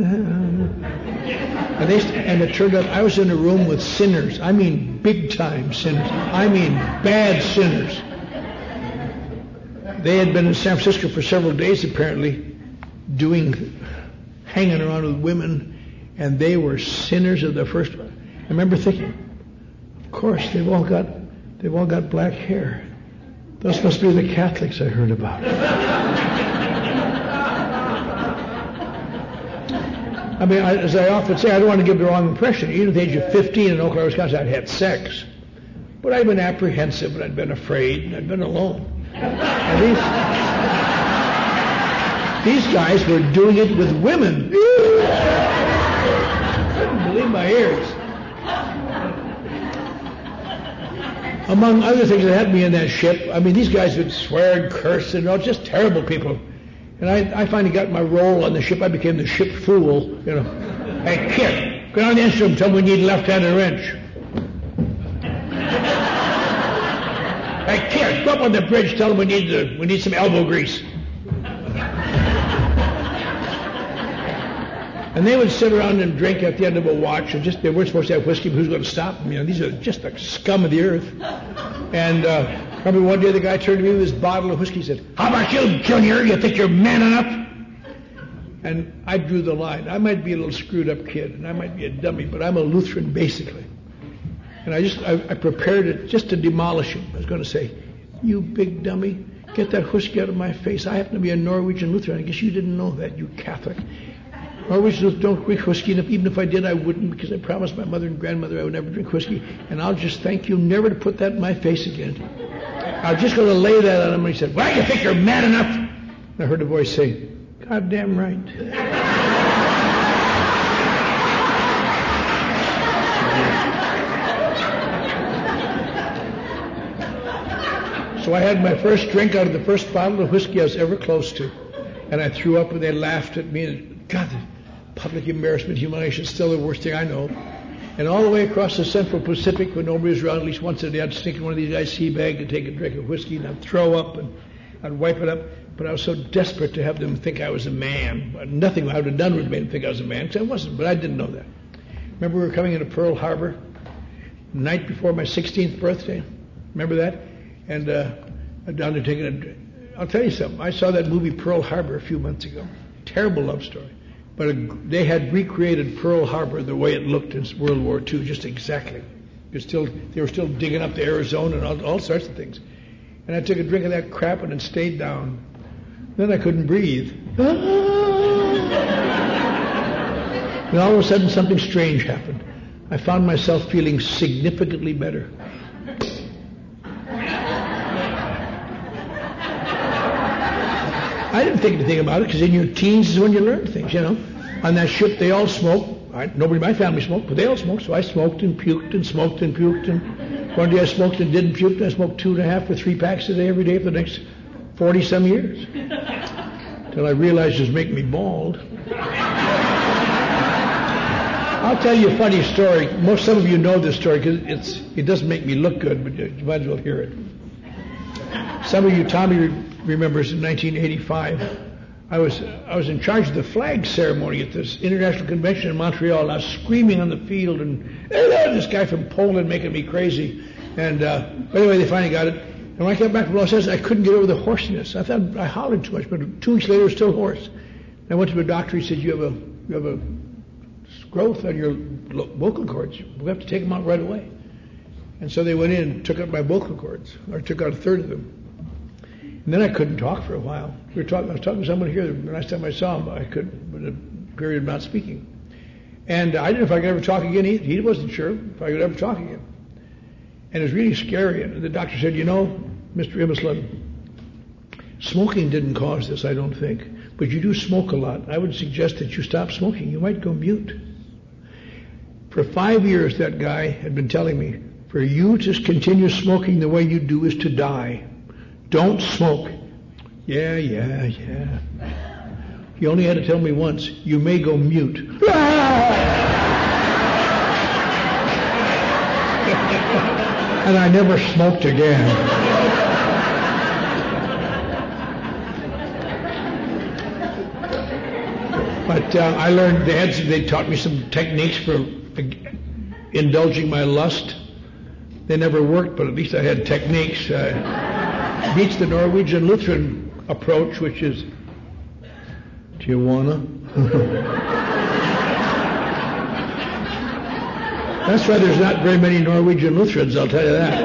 Speaker 1: and it turned out I was in a room with sinners. I mean big-time sinners. I mean bad sinners. They had been in San Francisco for several days, apparently, hanging around with women, and they were sinners of the first. I remember thinking, of course, they've all got black hair. Those must be the Catholics I heard about. I mean, as I often say, I don't want to give the wrong impression. Even at the age of 15 in Eau Claire, Wisconsin, I'd had sex. But I'd been apprehensive, and I'd been afraid, and I'd been alone. And these guys were doing it with women. I couldn't believe my ears. Among other things that had me in that ship, I mean, these guys would swear and curse and all, just terrible people. And I finally got my role on the ship. I became the ship fool, you know. Hey, kid, go down the instrument, tell them we need a left-handed wrench. Hey, kid, go up on the bridge, tell them we need some elbow grease. And they would sit around and drink at the end of a watch, and they weren't supposed to have whiskey, but who's going to stop them? You know, these are just the scum of the earth. And remember one day the guy turned to me with his bottle of whiskey and said, "How about you, Junior? You think you're man enough?" And I drew the line. I might be a little screwed up kid, and I might be a dummy, but I'm a Lutheran basically. And I prepared it just to demolish him. I was going to say, "You big dummy, get that whiskey out of my face. I happen to be a Norwegian Lutheran. I guess you didn't know that, you Catholic. Norwegians don't drink whiskey, and even if I did, I wouldn't, because I promised my mother and grandmother I would never drink whiskey. And I'll just thank you never to put that in my face again." I was just going to lay that on him, and he said, "Well, you think you're man enough?" And I heard a voice say, "Goddamn right." So I had my first drink out of the first bottle of whiskey I was ever close to. And I threw up, and they laughed at me. And God, the public embarrassment, humiliation is still the worst thing I know. And all the way across the Central Pacific, when nobody was around, at least once a day, I'd stick in one of these guys' sea bag and take a drink of whiskey, and I'd throw up, and I'd wipe it up. But I was so desperate to have them think I was a man. Nothing I would have done would have made them think I was a man, because I wasn't, but I didn't know that. Remember we were coming into Pearl Harbor the night before my 16th birthday? Remember that? And down there taking a drink. I'll tell you something. I saw that movie Pearl Harbor a few months ago. Terrible love story. But they had recreated Pearl Harbor the way it looked in World War II, just exactly. They were still digging up the Arizona and all sorts of things. And I took a drink of that crap and it stayed down. Then I couldn't breathe. And all of a sudden something strange happened. I found myself feeling significantly better. I didn't think anything about it, because in your teens is when you learn things, you know. On that ship, they all smoked. Nobody in my family smoked, but they all smoked. So I smoked and puked and smoked and puked. And one day I smoked and didn't puke. And I smoked 2.5 or 3 packs a day every day for the next 40-some years. Until I realized it was making me bald. I'll tell you a funny story. Some of you know this story, because it doesn't make me look good, but you might as well hear it. Some of you, Tommy remembers in 1985, I was in charge of the flag ceremony at this international convention in Montreal. I was screaming on the field, and this guy from Poland making me crazy. And but anyway, they finally got it. And when I came back from Los Angeles, I couldn't get over the hoarseness. I thought I hollered too much, but 2 weeks later, I was still hoarse. And I went to the doctor. He said, "You have a growth on your vocal cords. We have to take them out right away." And so they went in and took out my vocal cords, or took out 1/3 of them. And then I couldn't talk for a while. I was talking to someone here. The last time I saw him, I couldn't, with a period of not speaking. And I didn't know if I could ever talk again. He wasn't sure if I could ever talk again. And it was really scary. And the doctor said, "You know, Mr. Immeslund, smoking didn't cause this, I don't think. But you do smoke a lot. I would suggest that you stop smoking. You might go mute." For 5 years, that guy had been telling me, "For you to continue smoking the way you do is to die. Don't smoke." Yeah. He only had to tell me once, "You may go mute." And I never smoked again. But I learned, they taught me some techniques for indulging my lust. They never worked, but at least I had techniques. Beats the Norwegian Lutheran approach, which is, "Do you wanna?" That's why there's not very many Norwegian Lutherans, I'll tell you that.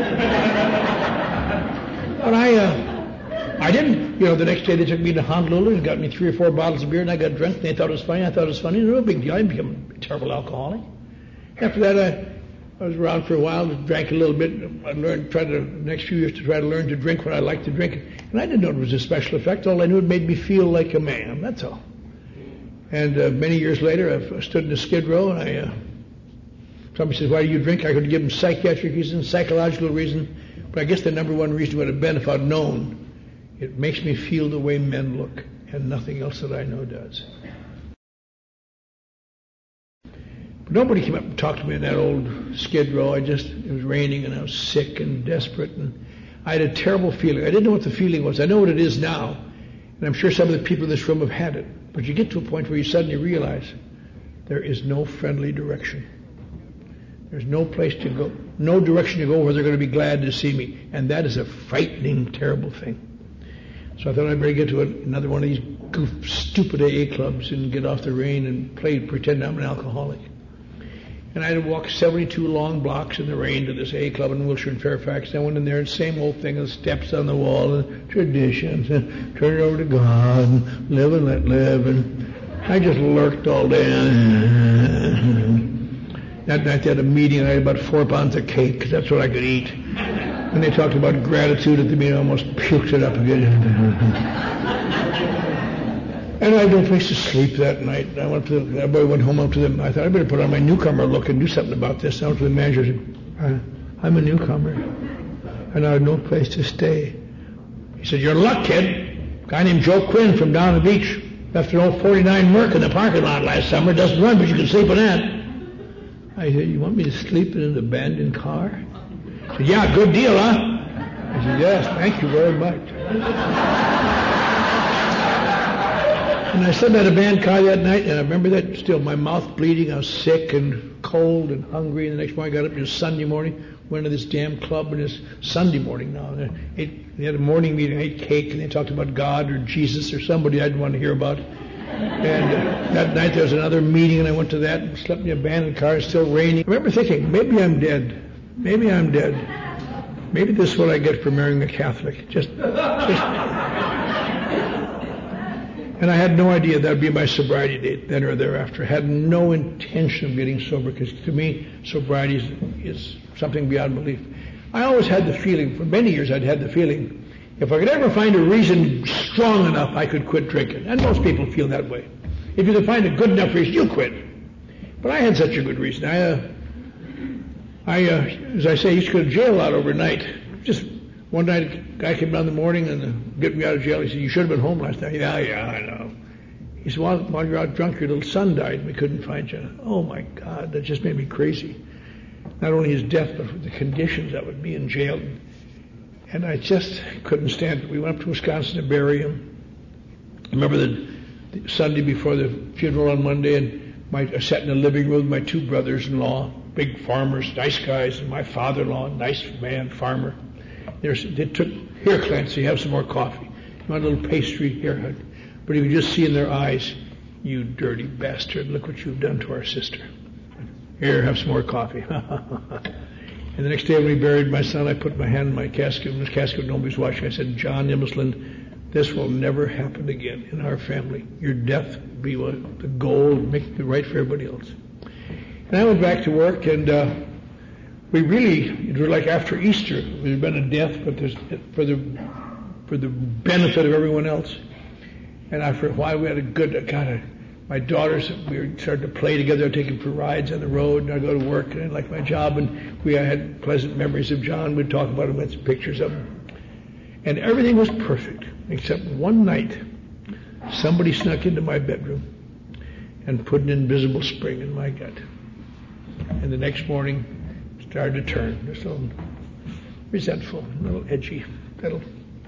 Speaker 1: But I didn't. You know, the next day they took me to Honolulu and got me 3 or 4 bottles of beer, and I got drunk, and they thought it was funny. I thought it was funny. No big deal. I didn't become a terrible alcoholic. After that, I was around for a while, drank a little bit. I learned, tried the next few years to try to learn to drink what I liked to drink. And I didn't know it was a special effect. All I knew, it made me feel like a man. That's all. And many years later, I stood in a Skid Row, and somebody says, "Why do you drink?" I could give them psychiatric reasons, psychological reason. But I guess the number one reason would have been, if I'd known, it makes me feel the way men look, and nothing else that I know does. But nobody came up and talked to me in that old Skid Row. It was raining, and I was sick and desperate, and I had a terrible feeling. I didn't know what the feeling was. I know what it is now, and I'm sure some of the people in this room have had it. But you get to a point where you suddenly realize there is no friendly direction. There's no place to go, no direction to go where they're going to be glad to see me. And that is a frightening, terrible thing. So I thought I'd better get to another one of these stupid AA clubs and get off the rain and pretend I'm an alcoholic. And I had to walk 72 long blocks in the rain to this AA club in Wilshire and Fairfax. And I went in there, and same old thing, the steps on the wall, and traditions, and turn it over to God, and live and let live. And I just lurked all day. That night they had a meeting, and I had about 4 pounds of cake, because that's what I could eat. And they talked about gratitude at the meeting. I almost puked it up again. And I had no place to sleep that night. Everybody went home up to them. I thought, I better put on my newcomer look and do something about this. I went to the manager and said, "I'm a newcomer, and I have no place to stay." He said, "You're in luck, kid. A guy named Joe Quinn from down the beach left an old 49 Merc in the parking lot last summer. It doesn't run, but you can sleep in that." I said, "You want me to sleep in an abandoned car?" He said, "Yeah, good deal, huh?" I said, "Yes, thank you very much." And I sat in that abandoned car that night, and I remember that still, my mouth bleeding. I was sick and cold and hungry. And the next morning I got up, it was Sunday morning, went to this damn club, and it's Sunday morning now. They had a morning meeting, I ate cake, and they talked about God or Jesus or somebody I didn't want to hear about. And that night there was another meeting, and I went to that and slept in the abandoned car. It's still raining. I remember thinking, maybe I'm dead. Maybe I'm dead. Maybe this is what I get for marrying a Catholic. And I had no idea that would be my sobriety date then or thereafter. I had no intention of getting sober, because to me, sobriety is something beyond belief. I always had the feeling, for many years I'd had the feeling, if I could ever find a reason strong enough, I could quit drinking. And most people feel that way. If you can find a good enough reason, you quit. But I had such a good reason. As I say, I used to go to jail out overnight. Just one night, a guy came down in the morning and get me out of jail. He said, "You should have been home last night." Yeah, I know. He said, while you're out drunk, your little son died, and we couldn't find you. Oh, my God, that just made me crazy. Not only his death, but the conditions that would be in jail. And I just couldn't stand it. We went up to Wisconsin to bury him. I remember the Sunday before the funeral on Monday, and I sat in the living room with my 2 brothers-in-law, big farmers, nice guys, and my father-in-law, nice man, farmer. They took, "Here, Clancy, have some more coffee." You want a little pastry? Here. But you could just see in their eyes, "You dirty bastard, look what you've done to our sister. Here, have some more coffee." And the next day when we buried my son, I put my hand in my casket. In this casket, nobody's watching. I said, "John Immelslund, this will never happen again in our family. Your death will be the goal, make it right for everybody else." And I went back to work, and it was like after Easter. There's been a death, but for the benefit of everyone else. And after a while, we had a good kind of, my daughters, we started to play together, taking for rides on the road, and I'd go to work, and I liked my job, and I had pleasant memories of John. We'd talk about him, with some pictures of him. And everything was perfect, except one night, somebody snuck into my bedroom and put an invisible spring in my gut. And the next morning, started to turn, just a little resentful, a little edgy, a little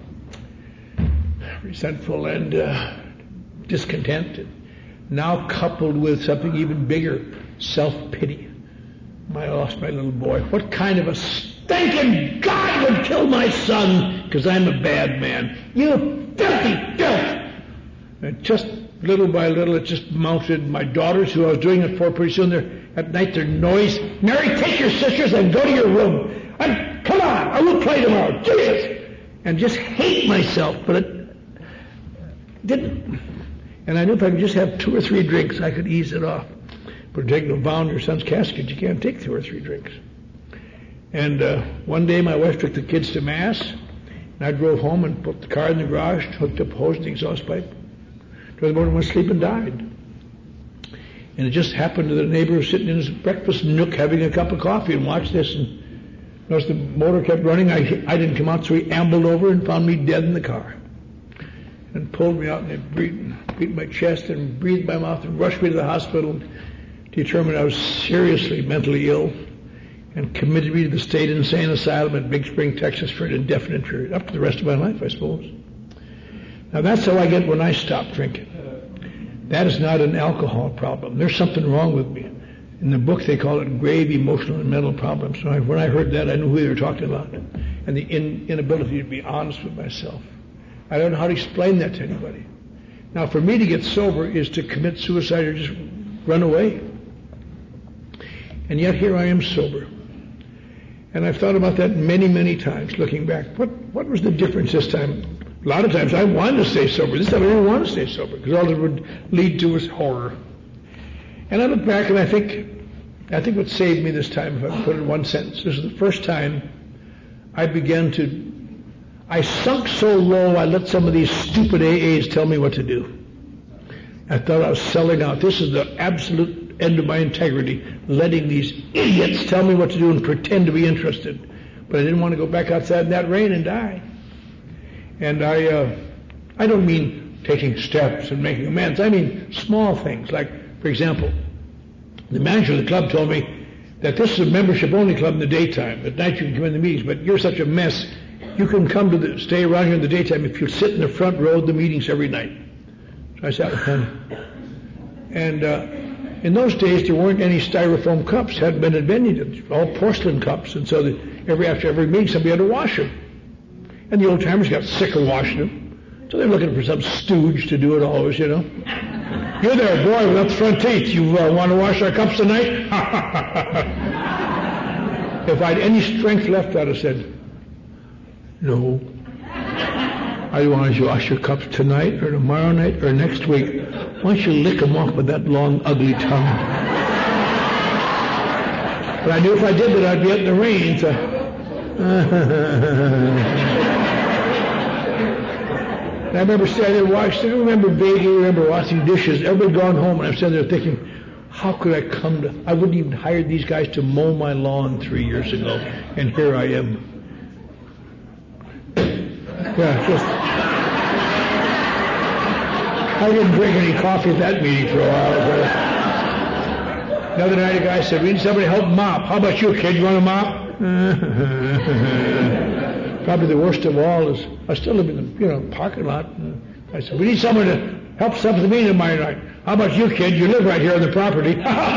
Speaker 1: resentful and discontent. Now coupled with something even bigger, self-pity. I lost my little boy. What kind of a stinking God would kill my son because I'm a bad man? You filthy filth! And just little by little, it just mounted. My daughters, who I was doing it for, pretty soon, at night they're noise. "Mary, take your sisters and go to your room. Come on, I will play tomorrow. Jesus!" And just hate myself, but it didn't. And I knew if I could just have 2 or 3 drinks, I could ease it off. But taking a vow in your son's casket, you can't take 2 or 3 drinks. And one day my wife took the kids to Mass, and I drove home and put the car in the garage, hooked up a hose and the exhaust pipe. Drove the motor, went to sleep and died. And it just happened to the neighbor who was sitting in his breakfast nook having a cup of coffee and watched this, and noticed the motor kept running. I didn't come out, so he ambled over and found me dead in the car. And pulled me out and beat my chest and breathed my mouth and rushed me to the hospital, determined I was seriously mentally ill, and committed me to the state insane asylum at Big Spring, Texas for an indefinite period, up to the rest of my life, I suppose. Now that's how I get when I stop drinking. That is not an alcohol problem. There's something wrong with me. In the book they call it grave emotional and mental problems. So when I heard that, I knew who they were talking about, and the inability to be honest with myself. I don't know how to explain that to anybody. Now, for me to get sober is to commit suicide or just run away. And yet here I am sober. And I've thought about that many, many times, looking back. What was the difference this time? A lot of times I wanted to stay sober. This time I didn't want to stay sober because all it would lead to was horror. And I look back and I think what saved me this time, if I put it in one sentence, this is the first time I sunk so low I let some of these stupid AAs tell me what to do. I thought I was selling out. This is the absolute end of my integrity, letting these idiots tell me what to do and pretend to be interested. But I didn't want to go back outside in that rain and die. And I don't mean taking steps and making amends. I mean small things. Like, for example, the manager of the club told me that this is a membership-only club in the daytime. At night you can come in the meetings, but you're such a mess. You can come to stay around here in the daytime if you sit in the front row of the meetings every night. So I sat with him. And in those days, there weren't any styrofoam cups, hadn't been invented. All porcelain cups. And so after every meeting, somebody had to wash them. And the old-timers got sick of washing them. So they're looking for some stooge to do it always, you know. You're there, boy, without the front teeth. You want to wash our cups tonight? If I had any strength left, I'd have said, no. I want you to wash your cups tonight or tomorrow night or next week. Why don't you lick them off with that long, ugly tongue? But I knew if I did that, I'd be out in the rain. So. And I remember standing there watching. I vaguely remember washing dishes. Everybody gone home, and I'm standing there thinking, how could I I wouldn't even hire these guys to mow my lawn 3 years ago, and here I am. Yeah, I didn't drink any coffee at that meeting for a while. The other night a guy said, we need somebody to help mop. How about you, kid? You want to mop? Probably the worst of all is, I still live in the parking lot. I said, we need someone to help us up at the meeting tomorrow night. How about you, kid? You live right here on the property.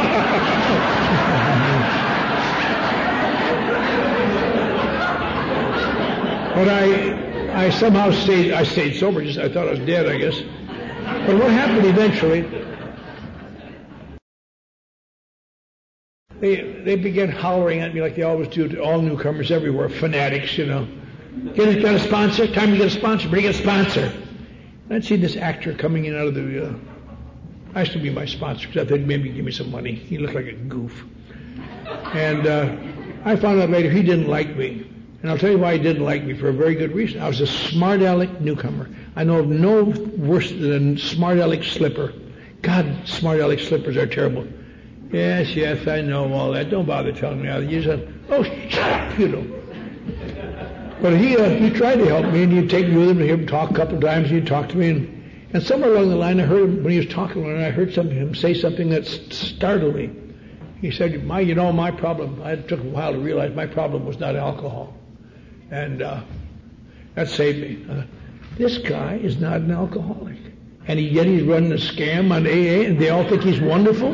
Speaker 1: But I somehow stayed sober. I thought I was dead, I guess. But what happened eventually, they began hollering at me like they always do to all newcomers everywhere, fanatics, you know. Got a sponsor? Time to get a sponsor. Bring a sponsor. And I'd seen this actor coming in out of the... I used to be my sponsor because I thought maybe he'd give me some money. He looked like a goof. And I found out later he didn't like me. And I'll tell you why he didn't like me, for a very good reason. I was a smart-aleck newcomer. I know of no worse than a smart-aleck slipper. God, smart-aleck slippers are terrible. Yes, I know all that. Don't bother telling me how to use it. Oh, shut up, you know. But he tried to help me, and he'd take me with him to hear him talk a couple of times, and he'd talk to me. And somewhere along the line, I heard him, when he was talking, and I heard him say something that startled me. He said, my problem, it took a while to realize my problem was not alcohol. And that saved me. This guy is not an alcoholic. And yet he's running a scam on AA, and they all think he's wonderful.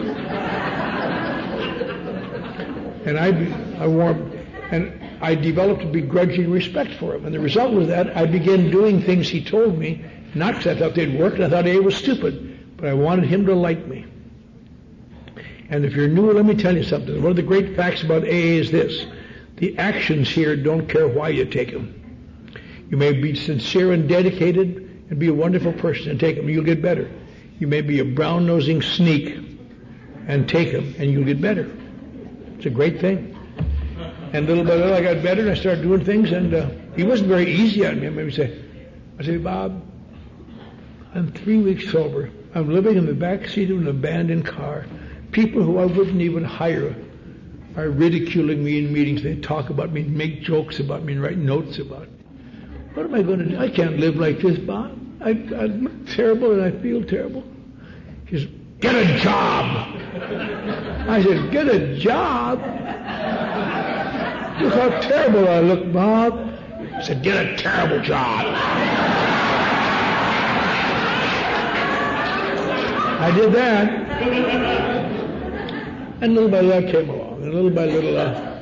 Speaker 1: And I developed a begrudging respect for him. And the result was that I began doing things he told me, not because I thought they'd work, and I thought AA was stupid, but I wanted him to like me. And if you're new, let me tell you something. One of the great facts about AA is this. The actions here don't care why you take them. You may be sincere and dedicated and be a wonderful person and take them, you'll get better. You may be a brown-nosing sneak and take them, and you'll get better. It's a great thing. And little by little I got better and I started doing things, and he wasn't very easy on me. I say, Bob, I'm 3 weeks sober. I'm living in the back seat of an abandoned car. People who I wouldn't even hire are ridiculing me in meetings. They talk about me, make jokes about me, and write notes about me. What am I going to do? I can't live like this, Bob. I look terrible and I feel terrible. He says, get a job. I said, get a job? Look how terrible I look, Bob. He said, get a terrible job. I did that. And little by little I came along. And little by little,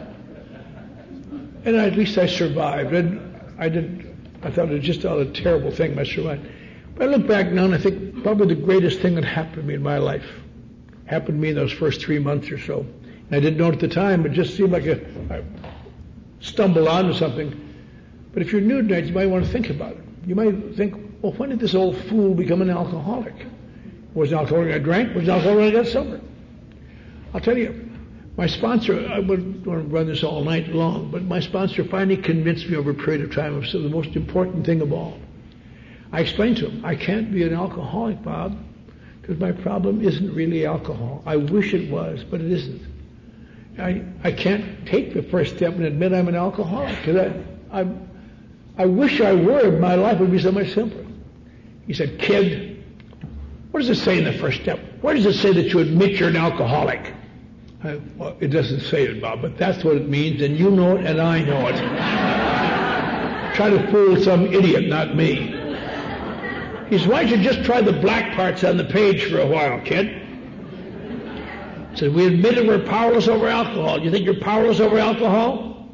Speaker 1: and at least I survived. And I thought it was just all a terrible thing, I survived. But I look back now and I think probably the greatest thing that happened to me in my life happened to me in those first 3 months or so. And I didn't know it at the time. It just seemed like I stumbled onto something. But if you're new tonight, you might want to think about it. You might think, well, when did this old fool become an alcoholic? Was an alcoholic when I drank? Was an alcoholic when I got sober? I'll tell you, my sponsor, I wouldn't want to run this all night long, but my sponsor finally convinced me over a period of time of the most important thing of all. I explained to him, I can't be an alcoholic, Bob, because my problem isn't really alcohol. I wish it was, but it isn't. I can't take the first step and admit I'm an alcoholic, because I wish I were. My life would be so much simpler. He said, kid, what does it say in the first step? Where does it say that you admit you're an alcoholic? Well, it doesn't say it, Bob, but that's what it means, and you know it, and I know it. Try to fool some idiot, not me. He said, why don't you just try the black parts on the page for a while, kid? He said, we admitted we're powerless over alcohol. You think you're powerless over alcohol?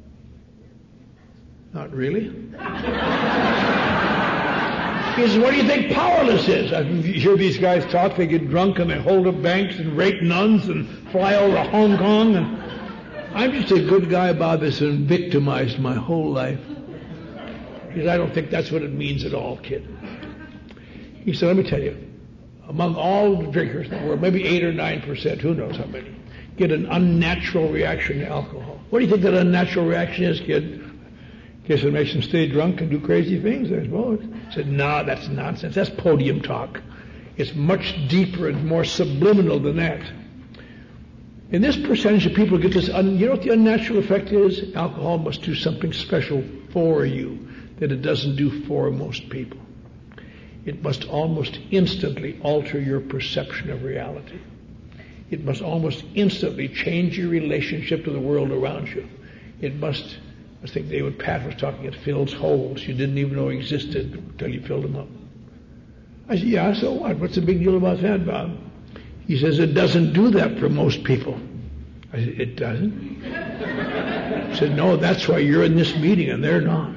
Speaker 1: Not really. He says, what do you think powerless is? You hear these guys talk, they get drunk and they hold up banks and rape nuns and fly over to Hong Kong. And I'm just a good guy, Bob, that's been victimized my whole life. He says, I don't think that's what it means at all, kid. He said, let me tell you, among all the drinkers in the world, maybe 8 or 9%, who knows how many, get an unnatural reaction to alcohol. What do you think that unnatural reaction is, kid? Guess it makes them stay drunk and do crazy things, I suppose. I said, no, that's nonsense. That's podium talk. It's much deeper and more subliminal than that. And this percentage of people get this, you know what the unnatural effect is? Alcohol must do something special for you that it doesn't do for most people. It must almost instantly alter your perception of reality. It must almost instantly change your relationship to the world around you. It must, I think David Pat was talking, it fills holes you didn't even know existed until you filled them up. I said, yeah, so what? What's the big deal about that, Bob? He says, it doesn't do that for most people. I said, it doesn't? He said, no, that's why you're in this meeting and they're not.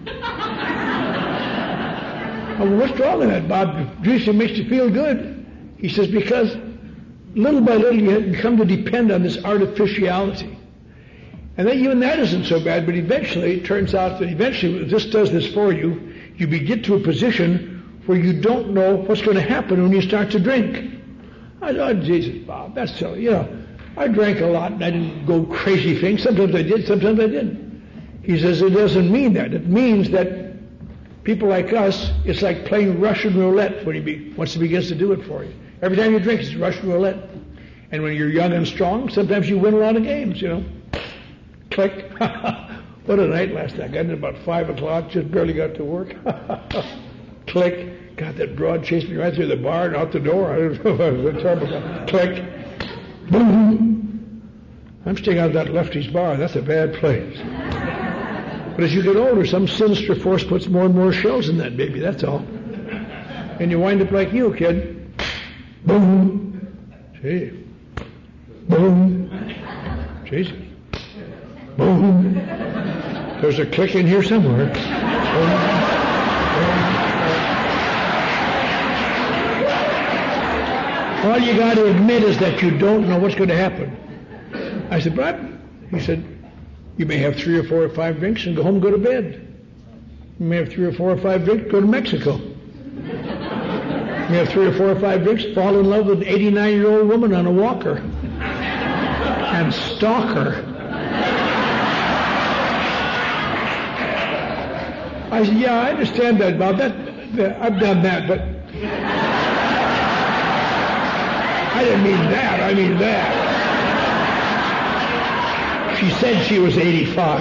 Speaker 1: Well, what's wrong with that, Bob? Juice makes you feel good. He says, because little by little you come to depend on this artificiality. And then even that isn't so bad, but eventually it turns out that eventually if this does this for you, you get to a position where you don't know what's going to happen when you start to drink. I said, oh, Jesus, Bob, that's silly. You know, I drank a lot and I didn't go crazy things. Sometimes I did, sometimes I didn't. He says, it doesn't mean that. It means that people like us, it's like playing Russian roulette once he begins to do it for you. Every time you drink, it's Russian roulette. And when you're young and strong, sometimes you win a lot of games, you know. Click. What a night last night. I got in about 5 o'clock, just barely got to work. Click. God, that broad chased me right through the bar and out the door. I don't know if it was a terrible time. Click. Boom. I'm staying out of that lefty's bar. That's a bad place. But as you get older, some sinister force puts more and more shells in that baby, that's all. And you wind up like you, kid. Boom. Gee. Boom. Jesus. Boom. There's a click in here somewhere. Boom. All you got to admit is that you don't know what's going to happen. I said, but he said, you may have 3 or 4 or 5 drinks and go home and go to bed. You may have 3 or 4 or 5 drinks, go to Mexico. You may have 3 or 4 or 5 drinks, fall in love with an 89-year-old woman on a walker and stalk her. I said, yeah, I understand that, Bob. I've done that, but I didn't mean that. I mean that. She said she was 85.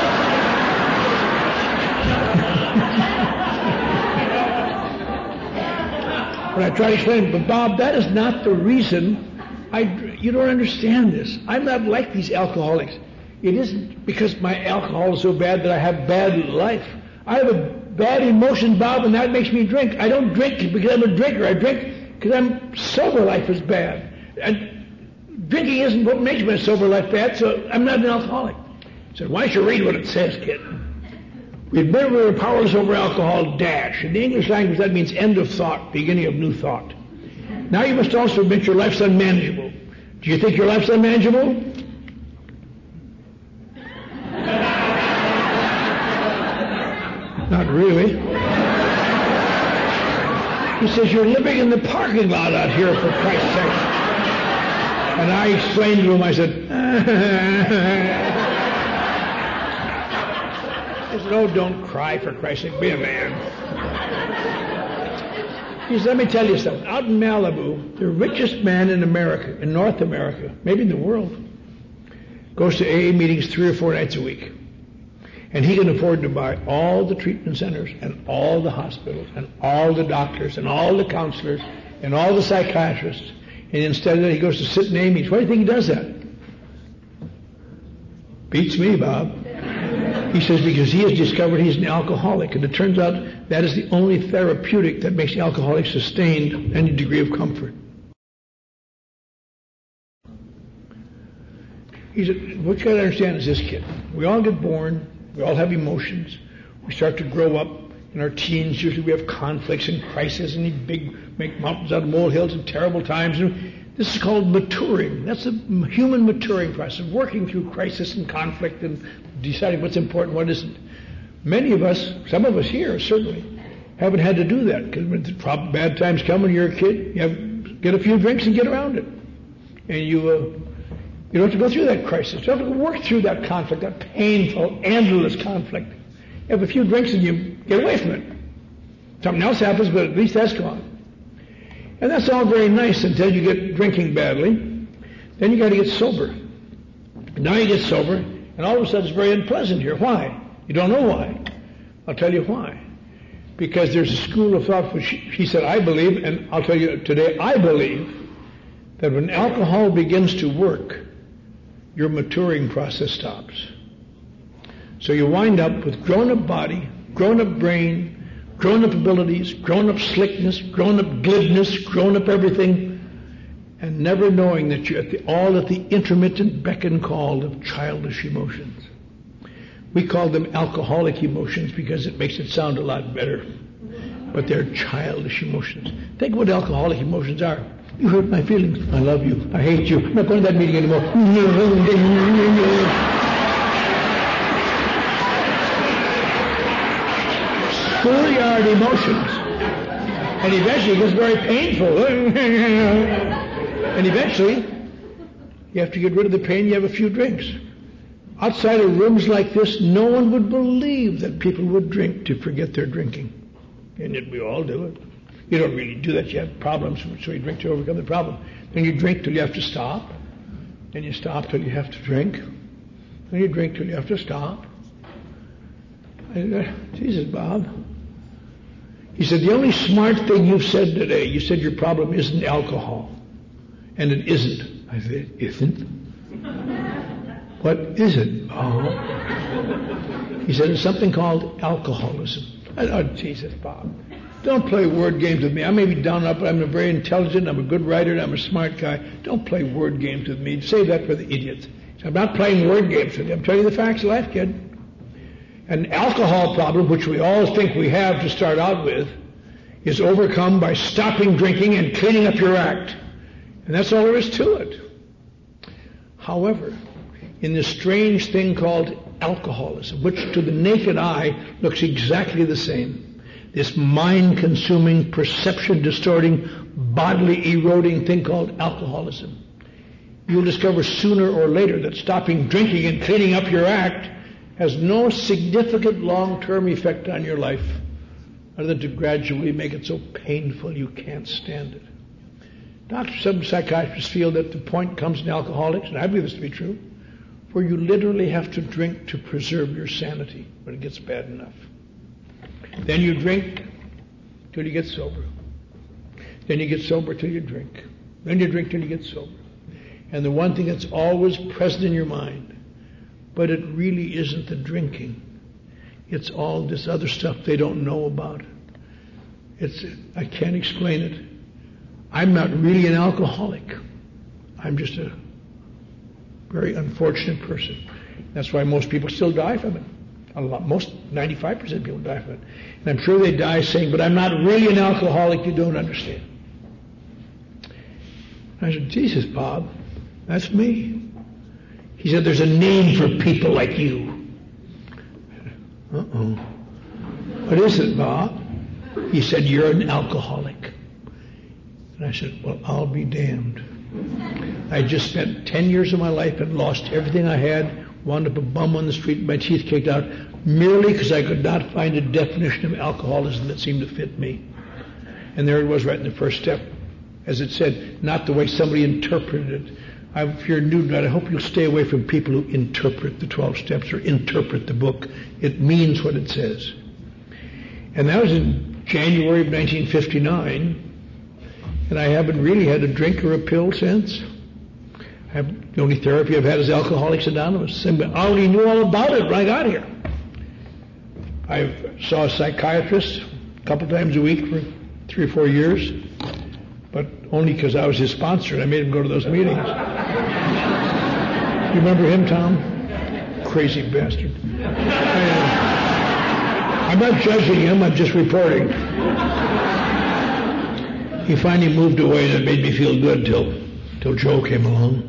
Speaker 1: But I tried to explain, but Bob, that is not the reason you don't understand this. I'm not like these alcoholics. It isn't because my alcohol is so bad that I have bad life. I have a bad emotion, Bob, and that makes me drink. I don't drink because I'm a drinker. I drink because I'm sober life is bad. And drinking isn't what makes my sober life bad, so I'm not an alcoholic. I said, why don't you read what it says, kid? We admit we are powerless over alcohol, dash. In the English language, that means end of thought, beginning of new thought. Now you must also admit your life's unmanageable. Do you think your life's unmanageable? Not really. He says, you're living in the parking lot out here, for Christ's sake. And I explained to him, I said, oh, don't cry, for Christ's sake, be a man. He said, let me tell you something. Out in Malibu, the richest man in America, in North America, maybe in the world, goes to AA meetings 3 or 4 nights a week. And he can afford to buy all the treatment centers and all the hospitals and all the doctors and all the counselors and all the psychiatrists. And instead of that, he goes to sit in AA meetings. Why do you think he does that? Beats me, Bob. He says because he has discovered he's an alcoholic, and it turns out that is the only therapeutic that makes the alcoholic sustained any degree of comfort. He said, what you got to understand is this, kid. We all get born. We all have emotions. We start to grow up. In our teens, usually we have conflicts and crises and make mountains out of molehills and terrible times. And this is called maturing. That's a human maturing process, working through crisis and conflict and deciding what's important, what isn't. Many of us, some of us here certainly, haven't had to do that because when bad times come when you're a kid, you get a few drinks and get around it. And you don't have to go through that crisis. You don't have to work through that conflict, that painful, endless conflict. You have a few drinks and you get away from it. Something else happens, but at least that's gone. And that's all very nice until you get drinking badly. Then you got to get sober. And now you get sober, and all of a sudden it's very unpleasant here. Why? You don't know why. I'll tell you why. Because there's a school of thought which he said, I believe, and I'll tell you today, I believe that when alcohol begins to work, your maturing process stops. So you wind up with grown-up body, grown-up brain, grown-up abilities, grown-up slickness, grown-up glibness, grown-up everything, and never knowing that you're all at the intermittent beck and call of childish emotions. We call them alcoholic emotions because it makes it sound a lot better. But they're childish emotions. Think what alcoholic emotions are. You hurt my feelings. I love you. I hate you. I'm not going to that meeting anymore. Schoolyard emotions. And eventually it gets very painful. And eventually, you have to get rid of the pain, you have a few drinks. Outside of rooms like this, no one would believe that people would drink to forget their drinking. And yet we all do it. You don't really do that. You have problems, so you drink to overcome the problem. Then you drink till you have to stop. Then you stop till you have to drink. Then you drink till you have to stop. Jesus, Bob. He said, the only smart thing you've said today, you said your problem isn't alcohol. And it isn't. I said, it isn't? What is it? Oh. He said, it's something called alcoholism. Oh, Jesus, Bob. Don't play word games with me. I may be down up, but I'm very intelligent, I'm a good writer, and I'm a smart guy. Don't play word games with me. Save that for the idiots. So I'm not playing word games with you. I'm telling you the facts of life, kid. An alcohol problem, which we all think we have to start out with, is overcome by stopping drinking and cleaning up your act. And that's all there is to it. However, in this strange thing called alcoholism, which to the naked eye looks exactly the same, this mind-consuming, perception-distorting, bodily eroding thing called alcoholism, you'll discover sooner or later that stopping drinking and cleaning up your act has no significant long-term effect on your life other than to gradually make it so painful you can't stand it. Doctors, some psychiatrists feel that the point comes in alcoholics, and I believe this to be true, where you literally have to drink to preserve your sanity when it gets bad enough. Then you drink till you get sober. Then you get sober till you drink. Then you drink till you get sober. And the one thing that's always present in your mind, but it really isn't the drinking. It's all this other stuff they don't know about. I can't explain it. I'm not really an alcoholic. I'm just a very unfortunate person. That's why most people still die from it. 95% of people die from it. And I'm sure they die saying, but I'm not really an alcoholic, you don't understand. I said, Jesus, Bob, that's me. He said, there's a name for people like you. Uh-oh. What is it, Bob? He said, you're an alcoholic. And I said, well, I'll be damned. I just spent 10 years of my life and lost everything I had, wound up a bum on the street with my teeth kicked out, merely because I could not find a definition of alcoholism that seemed to fit me. And there it was right in the first step. As it said, not the way somebody interpreted it. If you're new to that, I hope you'll stay away from people who interpret the 12 steps or interpret the book. It means what it says. And that was in January of 1959, and I haven't really had a drink or a pill since. The only therapy I've had is Alcoholics Anonymous. I already knew all about it when I got here. I saw a psychiatrist a couple times a week for 3 or 4 years, but only because I was his sponsor and I made him go to those meetings. You remember him, Tom? Crazy bastard. I'm not judging him, I'm just reporting. He finally moved away, and it made me feel good till Joe came along.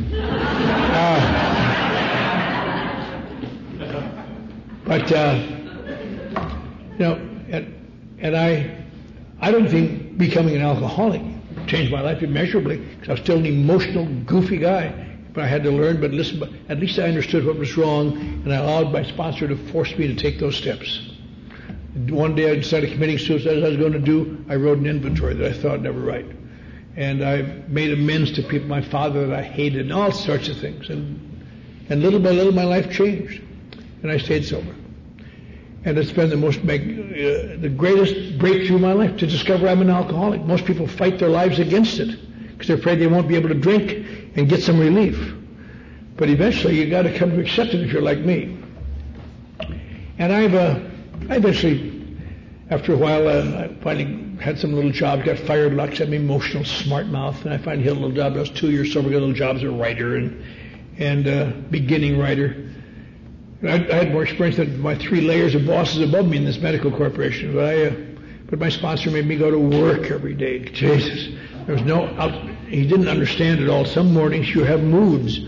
Speaker 1: And I don't think becoming an alcoholic changed my life immeasurably, because I was still an emotional, goofy guy. But I had to learn, but listen, but at least I understood what was wrong, and I allowed my sponsor to force me to take those steps. One day I decided committing suicide, as I was going to do, I wrote an inventory that I thought I'd never write. And I made amends to people, my father that I hated, and all sorts of things. And little by little my life changed. And I stayed sober. And it's been the greatest breakthrough in my life to discover I'm an alcoholic. Most people fight their lives against it because they're afraid they won't be able to drink and get some relief. But eventually you got to come to accept it if you're like me. And I eventually, after a while, I finally had some little job, got fired, like I'm emotional smart mouth, and I finally had a little job. I was 2 years sober, got a little job as a writer and beginning writer. I had more experience than my 3 layers of bosses above me in this medical corporation, but my sponsor made me go to work every day. Jesus, there was he didn't understand it all. Some mornings you have moods,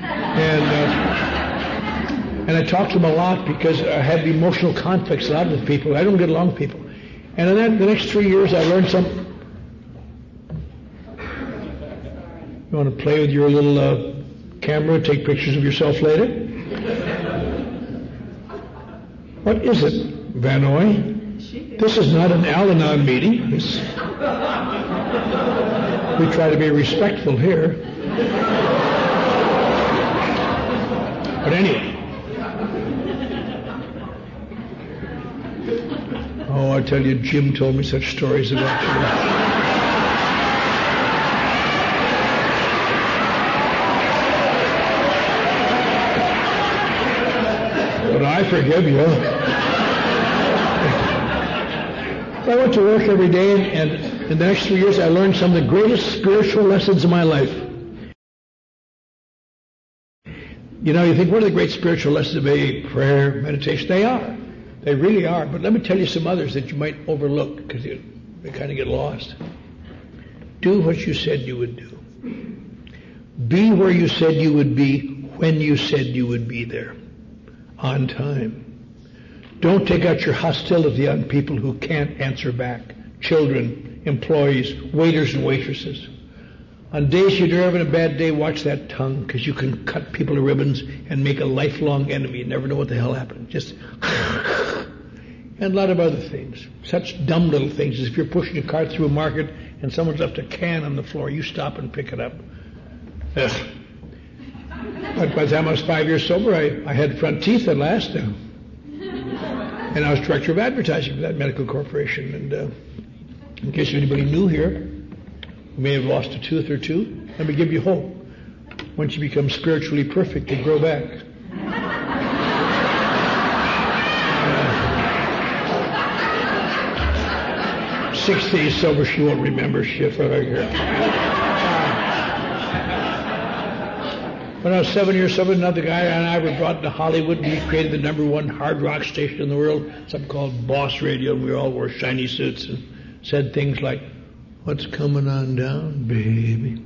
Speaker 1: and I talked to him a lot because I had emotional conflicts a lot with people. I don't get along with people. And in the next 3 years I learned something. You want to play with your little camera, take pictures of yourself later? What is it, Vanoy? This is not an Al-Anon meeting. We try to be respectful here. But anyway. Oh, I tell you, Jim told me such stories about you. But I forgive you. I went to work every day, and in the next 3 years I learned some of the greatest spiritual lessons of my life. You know, you think, what are the great spiritual lessons of AA? Prayer, meditation. They are. They really are. But let me tell you some others that you might overlook because they kind of get lost. Do what you said you would do. Be where you said you would be when you said you would be there. On time. Don't take out your hostility on people who can't answer back. Children, employees, waiters and waitresses. On days you're having a bad day, watch that tongue, because you can cut people to ribbons and make a lifelong enemy. You never know what the hell happened. Just and a lot of other things. Such dumb little things as if you're pushing a cart through a market and someone's left a can on the floor, you stop and pick it up. Ugh. But by the time I was 5 years sober, I had front teeth at last. And I was director of advertising for that medical corporation. And in case anybody new here, you may have lost a tooth or two, let me give you hope. Once you become spiritually perfect, they grow back. 6 days sober, she won't remember shit for her. When I was 7 years sober, another guy and I were brought to Hollywood, and he created the #1 hard rock station in the world, something called Boss Radio, and we all wore shiny suits and said things like, "What's coming on down, baby?"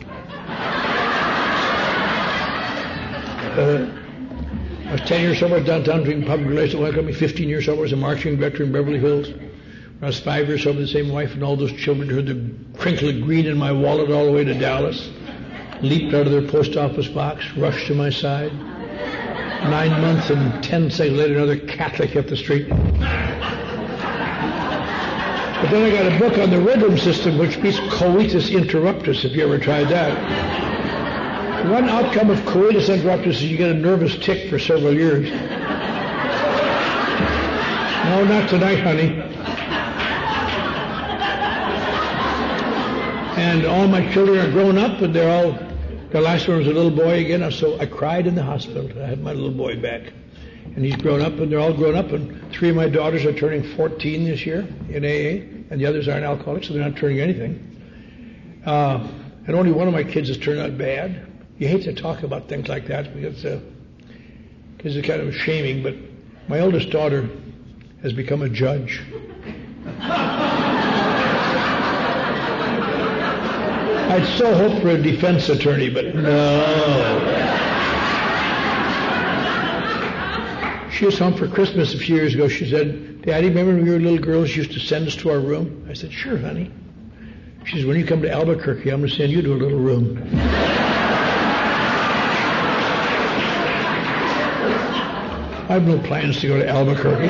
Speaker 1: I was 10 years sober downtown drinking public relations. It got me 15 years sober as a marching director in Beverly Hills. When I was 5 years sober, the same wife and all those children heard the crinkle of green in my wallet all the way to Dallas. Leaped out of their post office box, rushed to my side. 9 months and 10 seconds later, another Catholic hit the street. But then I got a book on the rhythm system, which beats coitus interruptus, if you ever tried that. One outcome of coitus interruptus is you get a nervous tick for several years. No, not tonight, honey. And all my children are grown up, and the last one was a little boy again, so I cried in the hospital. I had my little boy back. And he's grown up, and they're all grown up, and 3 of my daughters are turning 14 this year in AA, and the others aren't alcoholics, so they're not turning anything. And only one of my kids has turned out bad. You hate to talk about things like that because it's kind of shaming, but my oldest daughter has become a judge. I'd so hoped for a defense attorney, but no. She was home for Christmas a few years ago. She said, "Daddy, remember when we were little girls, you used to send us to our room?" I said, "Sure, honey." She says, "When you come to Albuquerque, I'm going to send you to a little room." I have no plans to go to Albuquerque.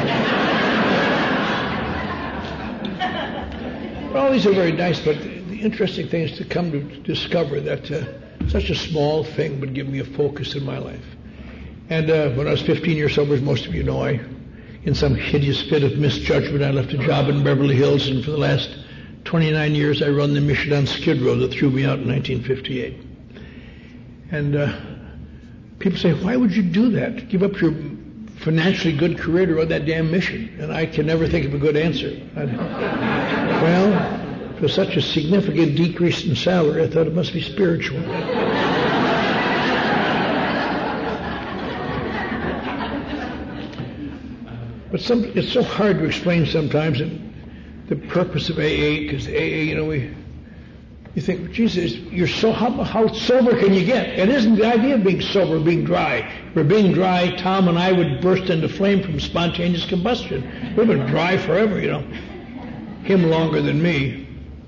Speaker 1: All these are very nice, but the interesting thing is to come to discover that such a small thing would give me a focus in my life. And when I was 15 years sober, as most of you know, in some hideous fit of misjudgment, I left a job in Beverly Hills, and for the last 29 years I run the mission on Skid Row that threw me out in 1958. And people say, "Why would you do that? Give up your financially good career to run that damn mission?" And I can never think of a good answer. Well, for such a significant decrease in salary, I thought it must be spiritual. But it's so hard to explain sometimes the purpose of AA, because AA, you think, Jesus, you're so how sober can you get? It isn't the idea of being sober, being dry. If we're being dry, Tom and I would burst into flame from spontaneous combustion. We've been dry forever, Him longer than me.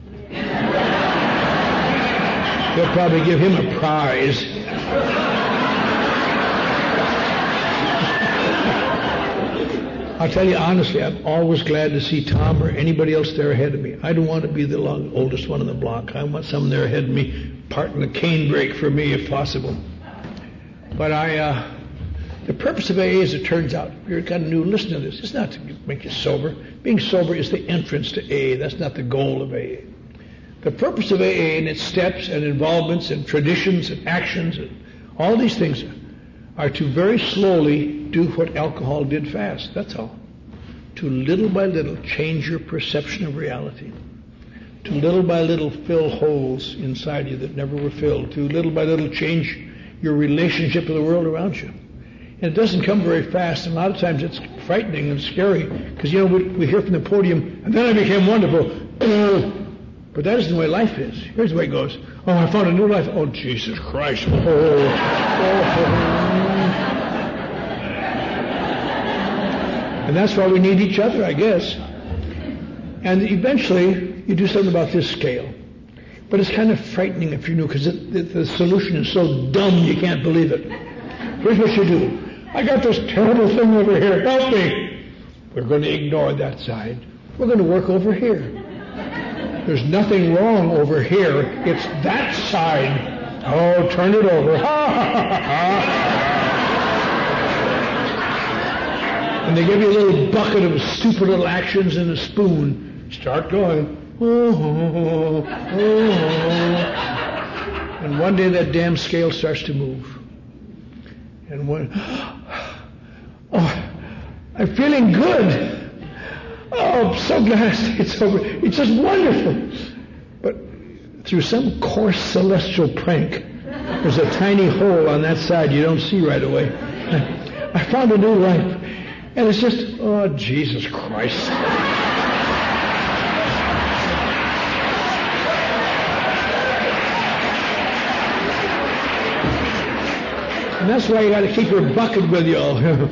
Speaker 1: They'll probably give him a prize. I'll tell you honestly, I'm always glad to see Tom or anybody else there ahead of me. I don't want to be the oldest one on the block. I want someone there ahead of me, parting the cane brake for me if possible. But the purpose of AA, as it turns out, if you're kind of new, listen to this. It's not to make you sober. Being sober is the entrance to AA. That's not the goal of AA. The purpose of AA and its steps and involvements and traditions and actions and all these things are to very slowly do what alcohol did fast. That's all. To little by little change your perception of reality. To little by little fill holes inside you that never were filled. To little by little change your relationship to the world around you. And it doesn't come very fast, and a lot of times it's frightening and scary, because we hear from the podium, and then I became wonderful. But that isn't the way life is. Here's the way it goes. Oh, I found a new life. Oh, Jesus Christ. And that's why we need each other, I guess. And eventually, you do something about this scale. But it's kind of frightening if you're new, because the solution is so dumb you can't believe it. Here's what you do. I got this terrible thing over here. Help me. We're going to ignore that side. We're going to work over here. There's nothing wrong over here. It's that side. Oh, turn it over. And they give you a little bucket of stupid little actions and a spoon. Start going. And one day that damn scale starts to move. And I'm feeling good. Oh, I'm so glad it's over. It's just wonderful. But through some coarse celestial prank, there's a tiny hole on that side you don't see right away. I found a new life. And it's just, oh, Jesus Christ. And that's why you got to keep your bucket with you.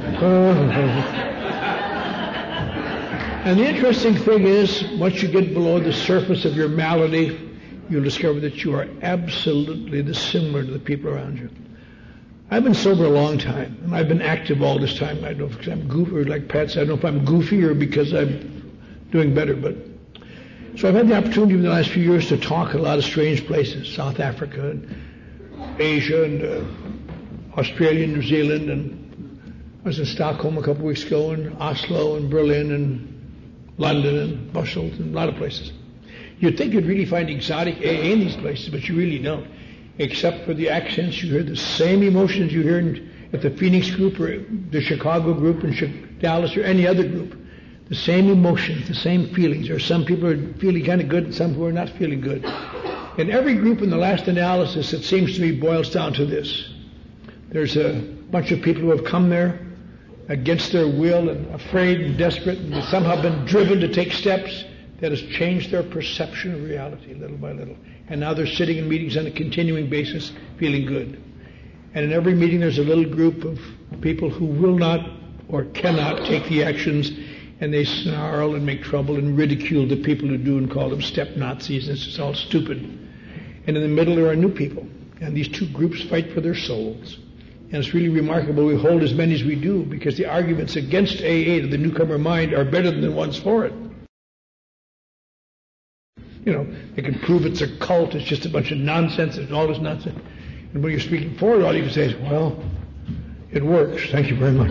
Speaker 1: And the interesting thing is, once you get below the surface of your malady, you'll discover that you are absolutely dissimilar to the people around you. I've been sober a long time, and I've been active all this time. I don't know if I'm goofy, or like Pat said, I don't know if I'm goofy or because I'm doing better. But so I've had the opportunity in the last few years to talk at a lot of strange places, South Africa, and Asia, and Australia, and New Zealand, and I was in Stockholm a couple of weeks ago, and Oslo, and Berlin, and London, and Brussels, and a lot of places. You'd think you'd really find exotic AA in these places, but you really don't. Except for the accents, you hear the same emotions you hear at the Phoenix group or the Chicago group and Dallas or any other group. The same emotions, the same feelings. There are some people who are feeling kind of good and some who are not feeling good. In every group in the last analysis, it seems to me boils down to this. There's a bunch of people who have come there against their will and afraid and desperate and somehow been driven to take steps that has changed their perception of reality little by little. And now they're sitting in meetings on a continuing basis, feeling good. And in every meeting there's a little group of people who will not or cannot take the actions, and they snarl and make trouble and ridicule the people who do and call them step Nazis. It's just all stupid. And in the middle there are new people. And these two groups fight for their souls. And it's really remarkable we hold as many as we do, because the arguments against AA to the newcomer mind are better than the ones for it. You know, they can prove it's a cult, it's just a bunch of nonsense, it's all this nonsense. And when you're speaking for it, all you can say is, well, it works. Thank you very much.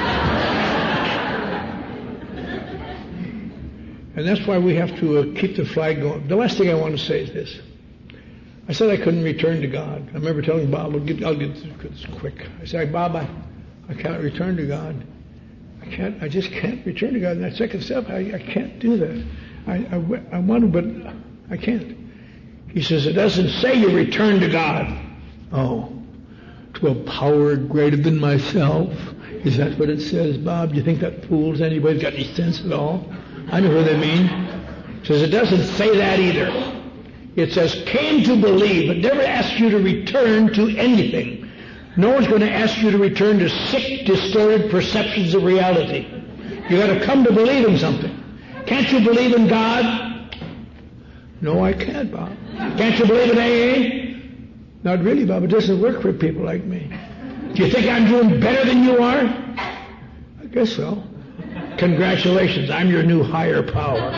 Speaker 1: And that's why we have to keep the flag going. The last thing I want to say is this. I said I couldn't return to God. I remember telling Bob, I'll get this quick. I said, Bob, I can't return to God. I just can't return to God. And that second step, I can't do that. I want to, but I can't. He says, it doesn't say you return to God. Oh, to a power greater than myself. Is that what it says, Bob? Do you think that fools anybody? Got any sense at all? I know what they mean. It says it doesn't say that either. It says came to believe, but never asks you to return to anything. No one's going to ask you to return to sick, distorted perceptions of reality. You got to come to believe in something. Can't you believe in God? No, I can't, Bob. Can't you believe in AA? Not really, Bob. It doesn't work for people like me. Do you think I'm doing better than you are? I guess so. Congratulations. I'm your new higher power.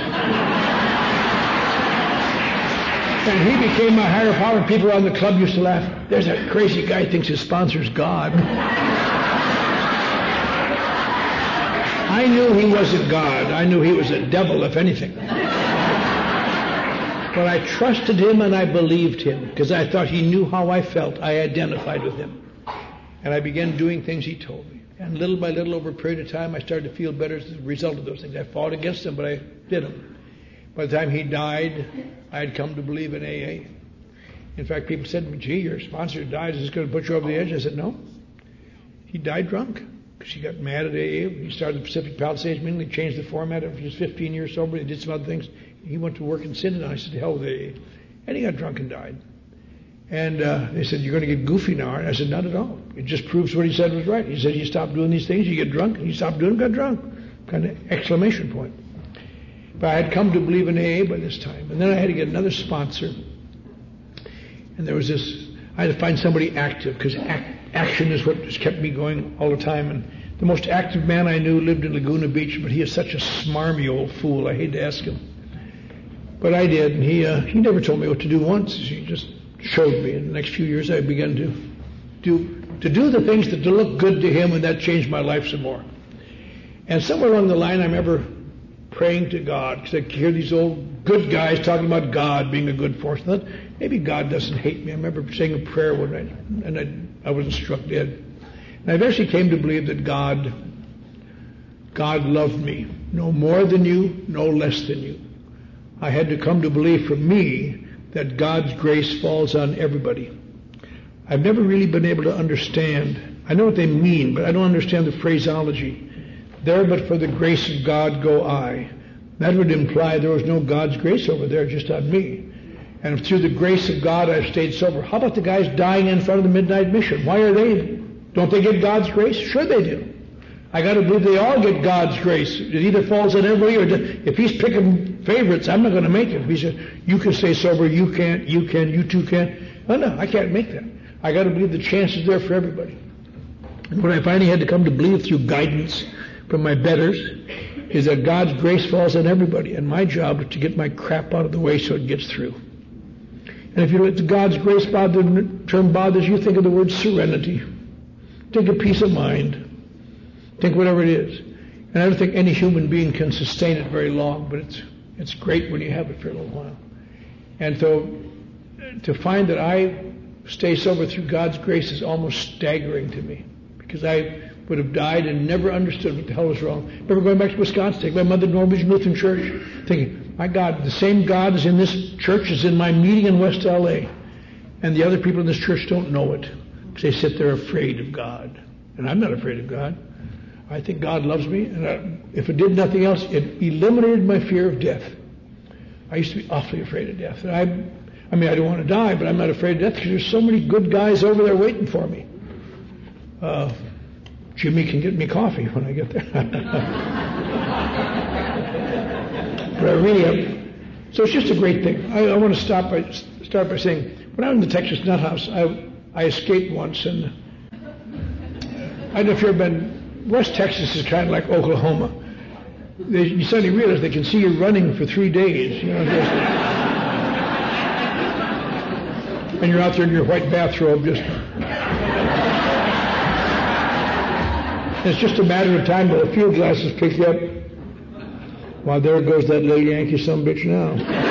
Speaker 1: And he became my higher power, and people around the club used to laugh. There's that crazy guy who thinks his sponsor's God. I knew he wasn't God. I knew he was a devil, if anything. But I trusted him and I believed him because I thought he knew how I felt. I identified with him. And I began doing things he told me. And little by little, over a period of time, I started to feel better as a result of those things. I fought against them, but I did them. By the time he died, I had come to believe in AA. In fact, people said to me, gee, your sponsor died. Is this going to put you over the edge? I said, no. He died drunk. She got mad at AA. He started the Pacific Palisades meeting. They changed the format after his 15 years sober. He did some other things. He went to work in Sydenham. I said, to hell with AA. And he got drunk and died. And they said, you're going to get goofy now. And I said, not at all. It just proves what he said was right. He said, you stop doing these things, you get drunk. And he stopped doing them, got drunk. Kind of exclamation point. But I had come to believe in AA by this time. And then I had to get another sponsor. And there was this, I had to find somebody active, because action is what has kept me going all the time. And the most active man I knew lived in Laguna Beach, but he is such a smarmy old fool. I hate to ask him. But I did, and he never told me what to do once. He just showed me. In the next few years, I began to do the things that look good to him, and that changed my life some more. And somewhere along the line, I remember praying to God, because I hear these old good guys talking about God being a good force. I thought, maybe God doesn't hate me. I remember saying a prayer one night, and I wasn't struck dead. And I eventually came to believe that God loved me, no more than you, no less than you. I had to come to believe for me that God's grace falls on everybody. I've never really been able to understand. I know what they mean, but I don't understand the phraseology. There but for the grace of God go I. That would imply there was no God's grace over there, just on me. And through the grace of God, I've stayed sober. How about the guys dying in front of the Midnight Mission? Why are they? Don't they get God's grace? Sure they do. I got to believe they all get God's grace. It either falls on everybody, or if he's picking favorites, I'm not going to make it. If he said, you can stay sober, you can't, you can, you too can't. Oh no, I can't make that. I got to believe the chance is there for everybody. And what I finally had to come to believe through guidance from my betters is that God's grace falls on everybody, and my job is to get my crap out of the way so it gets through. And if you let God's grace term bothers you, think of the word serenity. Think of peace of mind. Think whatever it is. And I don't think any human being can sustain it very long, but it's great when you have it for a little while. And so to find that I stay sober through God's grace is almost staggering to me, because I would have died and never understood what the hell was wrong. I remember going back to Wisconsin, taking my mother to Norwegian Lutheran Church, thinking, my God, the same God is in this church as in my meeting in West L.A. And the other people in this church don't know it, because they sit there afraid of God. And I'm not afraid of God. I think God loves me, and if it did nothing else, it eliminated my fear of death. I used to be awfully afraid of death. I don't want to die, but I'm not afraid of death because there's so many good guys over there waiting for me. Jimmy can get me coffee when I get there. But I really have. So it's just a great thing. I want to start by saying, when I was in the Texas Nut House, I escaped once, and I don't know if you've ever been. West Texas is kind of like Oklahoma. You suddenly realize they can see you running for 3 days. And you're out there in your white bathrobe just... It's just a matter of time till the field glasses pick you up. Well, there goes that little Yankee sumbitch now.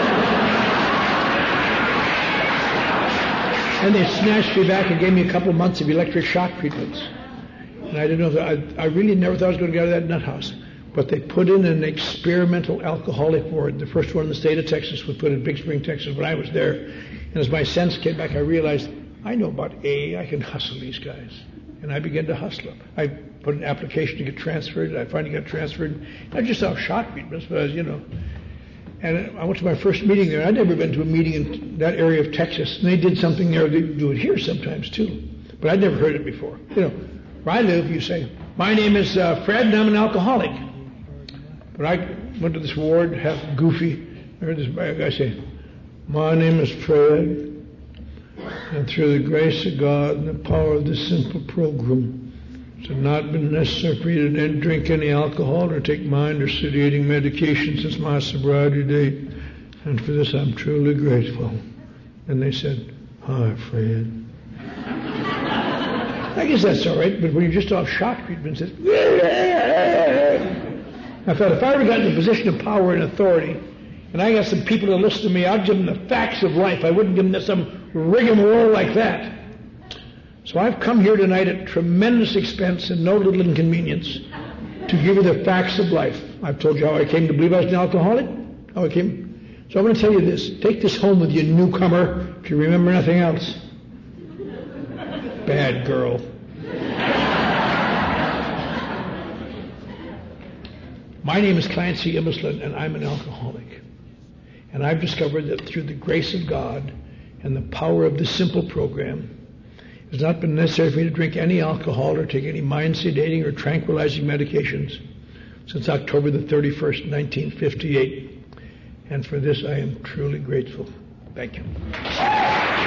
Speaker 1: And they snatched me back and gave me a couple of months of electric shock treatments. And I didn't know that. I really never thought I was going to get out of that nut house. But they put in an experimental alcoholic ward. The first one in the state of Texas was put in Big Spring, Texas, when I was there. And as my sense came back, I realized, I know about AA. I can hustle these guys. And I began to hustle them. I put an application to get transferred. I finally got transferred. I just saw shock treatments, but And I went to my first meeting there. I'd never been to a meeting in that area of Texas. And they did something there. They do it here sometimes, too. But I'd never heard it before. Where I live, you say, my name is Fred, and I'm an alcoholic. But I went to this ward, half goofy. I heard this guy say, my name is Fred, and through the grace of God and the power of this simple program, it has not been necessary for you to drink any alcohol or take mind or sedating medication since my sobriety date. And for this, I'm truly grateful. And they said, hi, Fred. I guess that's all right, but when you're just off shock treatment, it says, I thought if I ever got in a position of power and authority, and I got some people to listen to me, I'd give them the facts of life. I wouldn't give them some rigmarole like that. So I've come here tonight at tremendous expense and no little inconvenience to give you the facts of life. I've told you how I came to believe I was an alcoholic, how I came. So I'm going to tell you this. Take this home with you, newcomer, if you remember nothing else. Bad girl. My name is Clancy Imislund, and I'm an alcoholic. And I've discovered that through the grace of God and the power of this simple program, it has not been necessary for me to drink any alcohol or take any mind-sedating or tranquilizing medications since October the 31st, 1958. And for this, I am truly grateful. Thank you.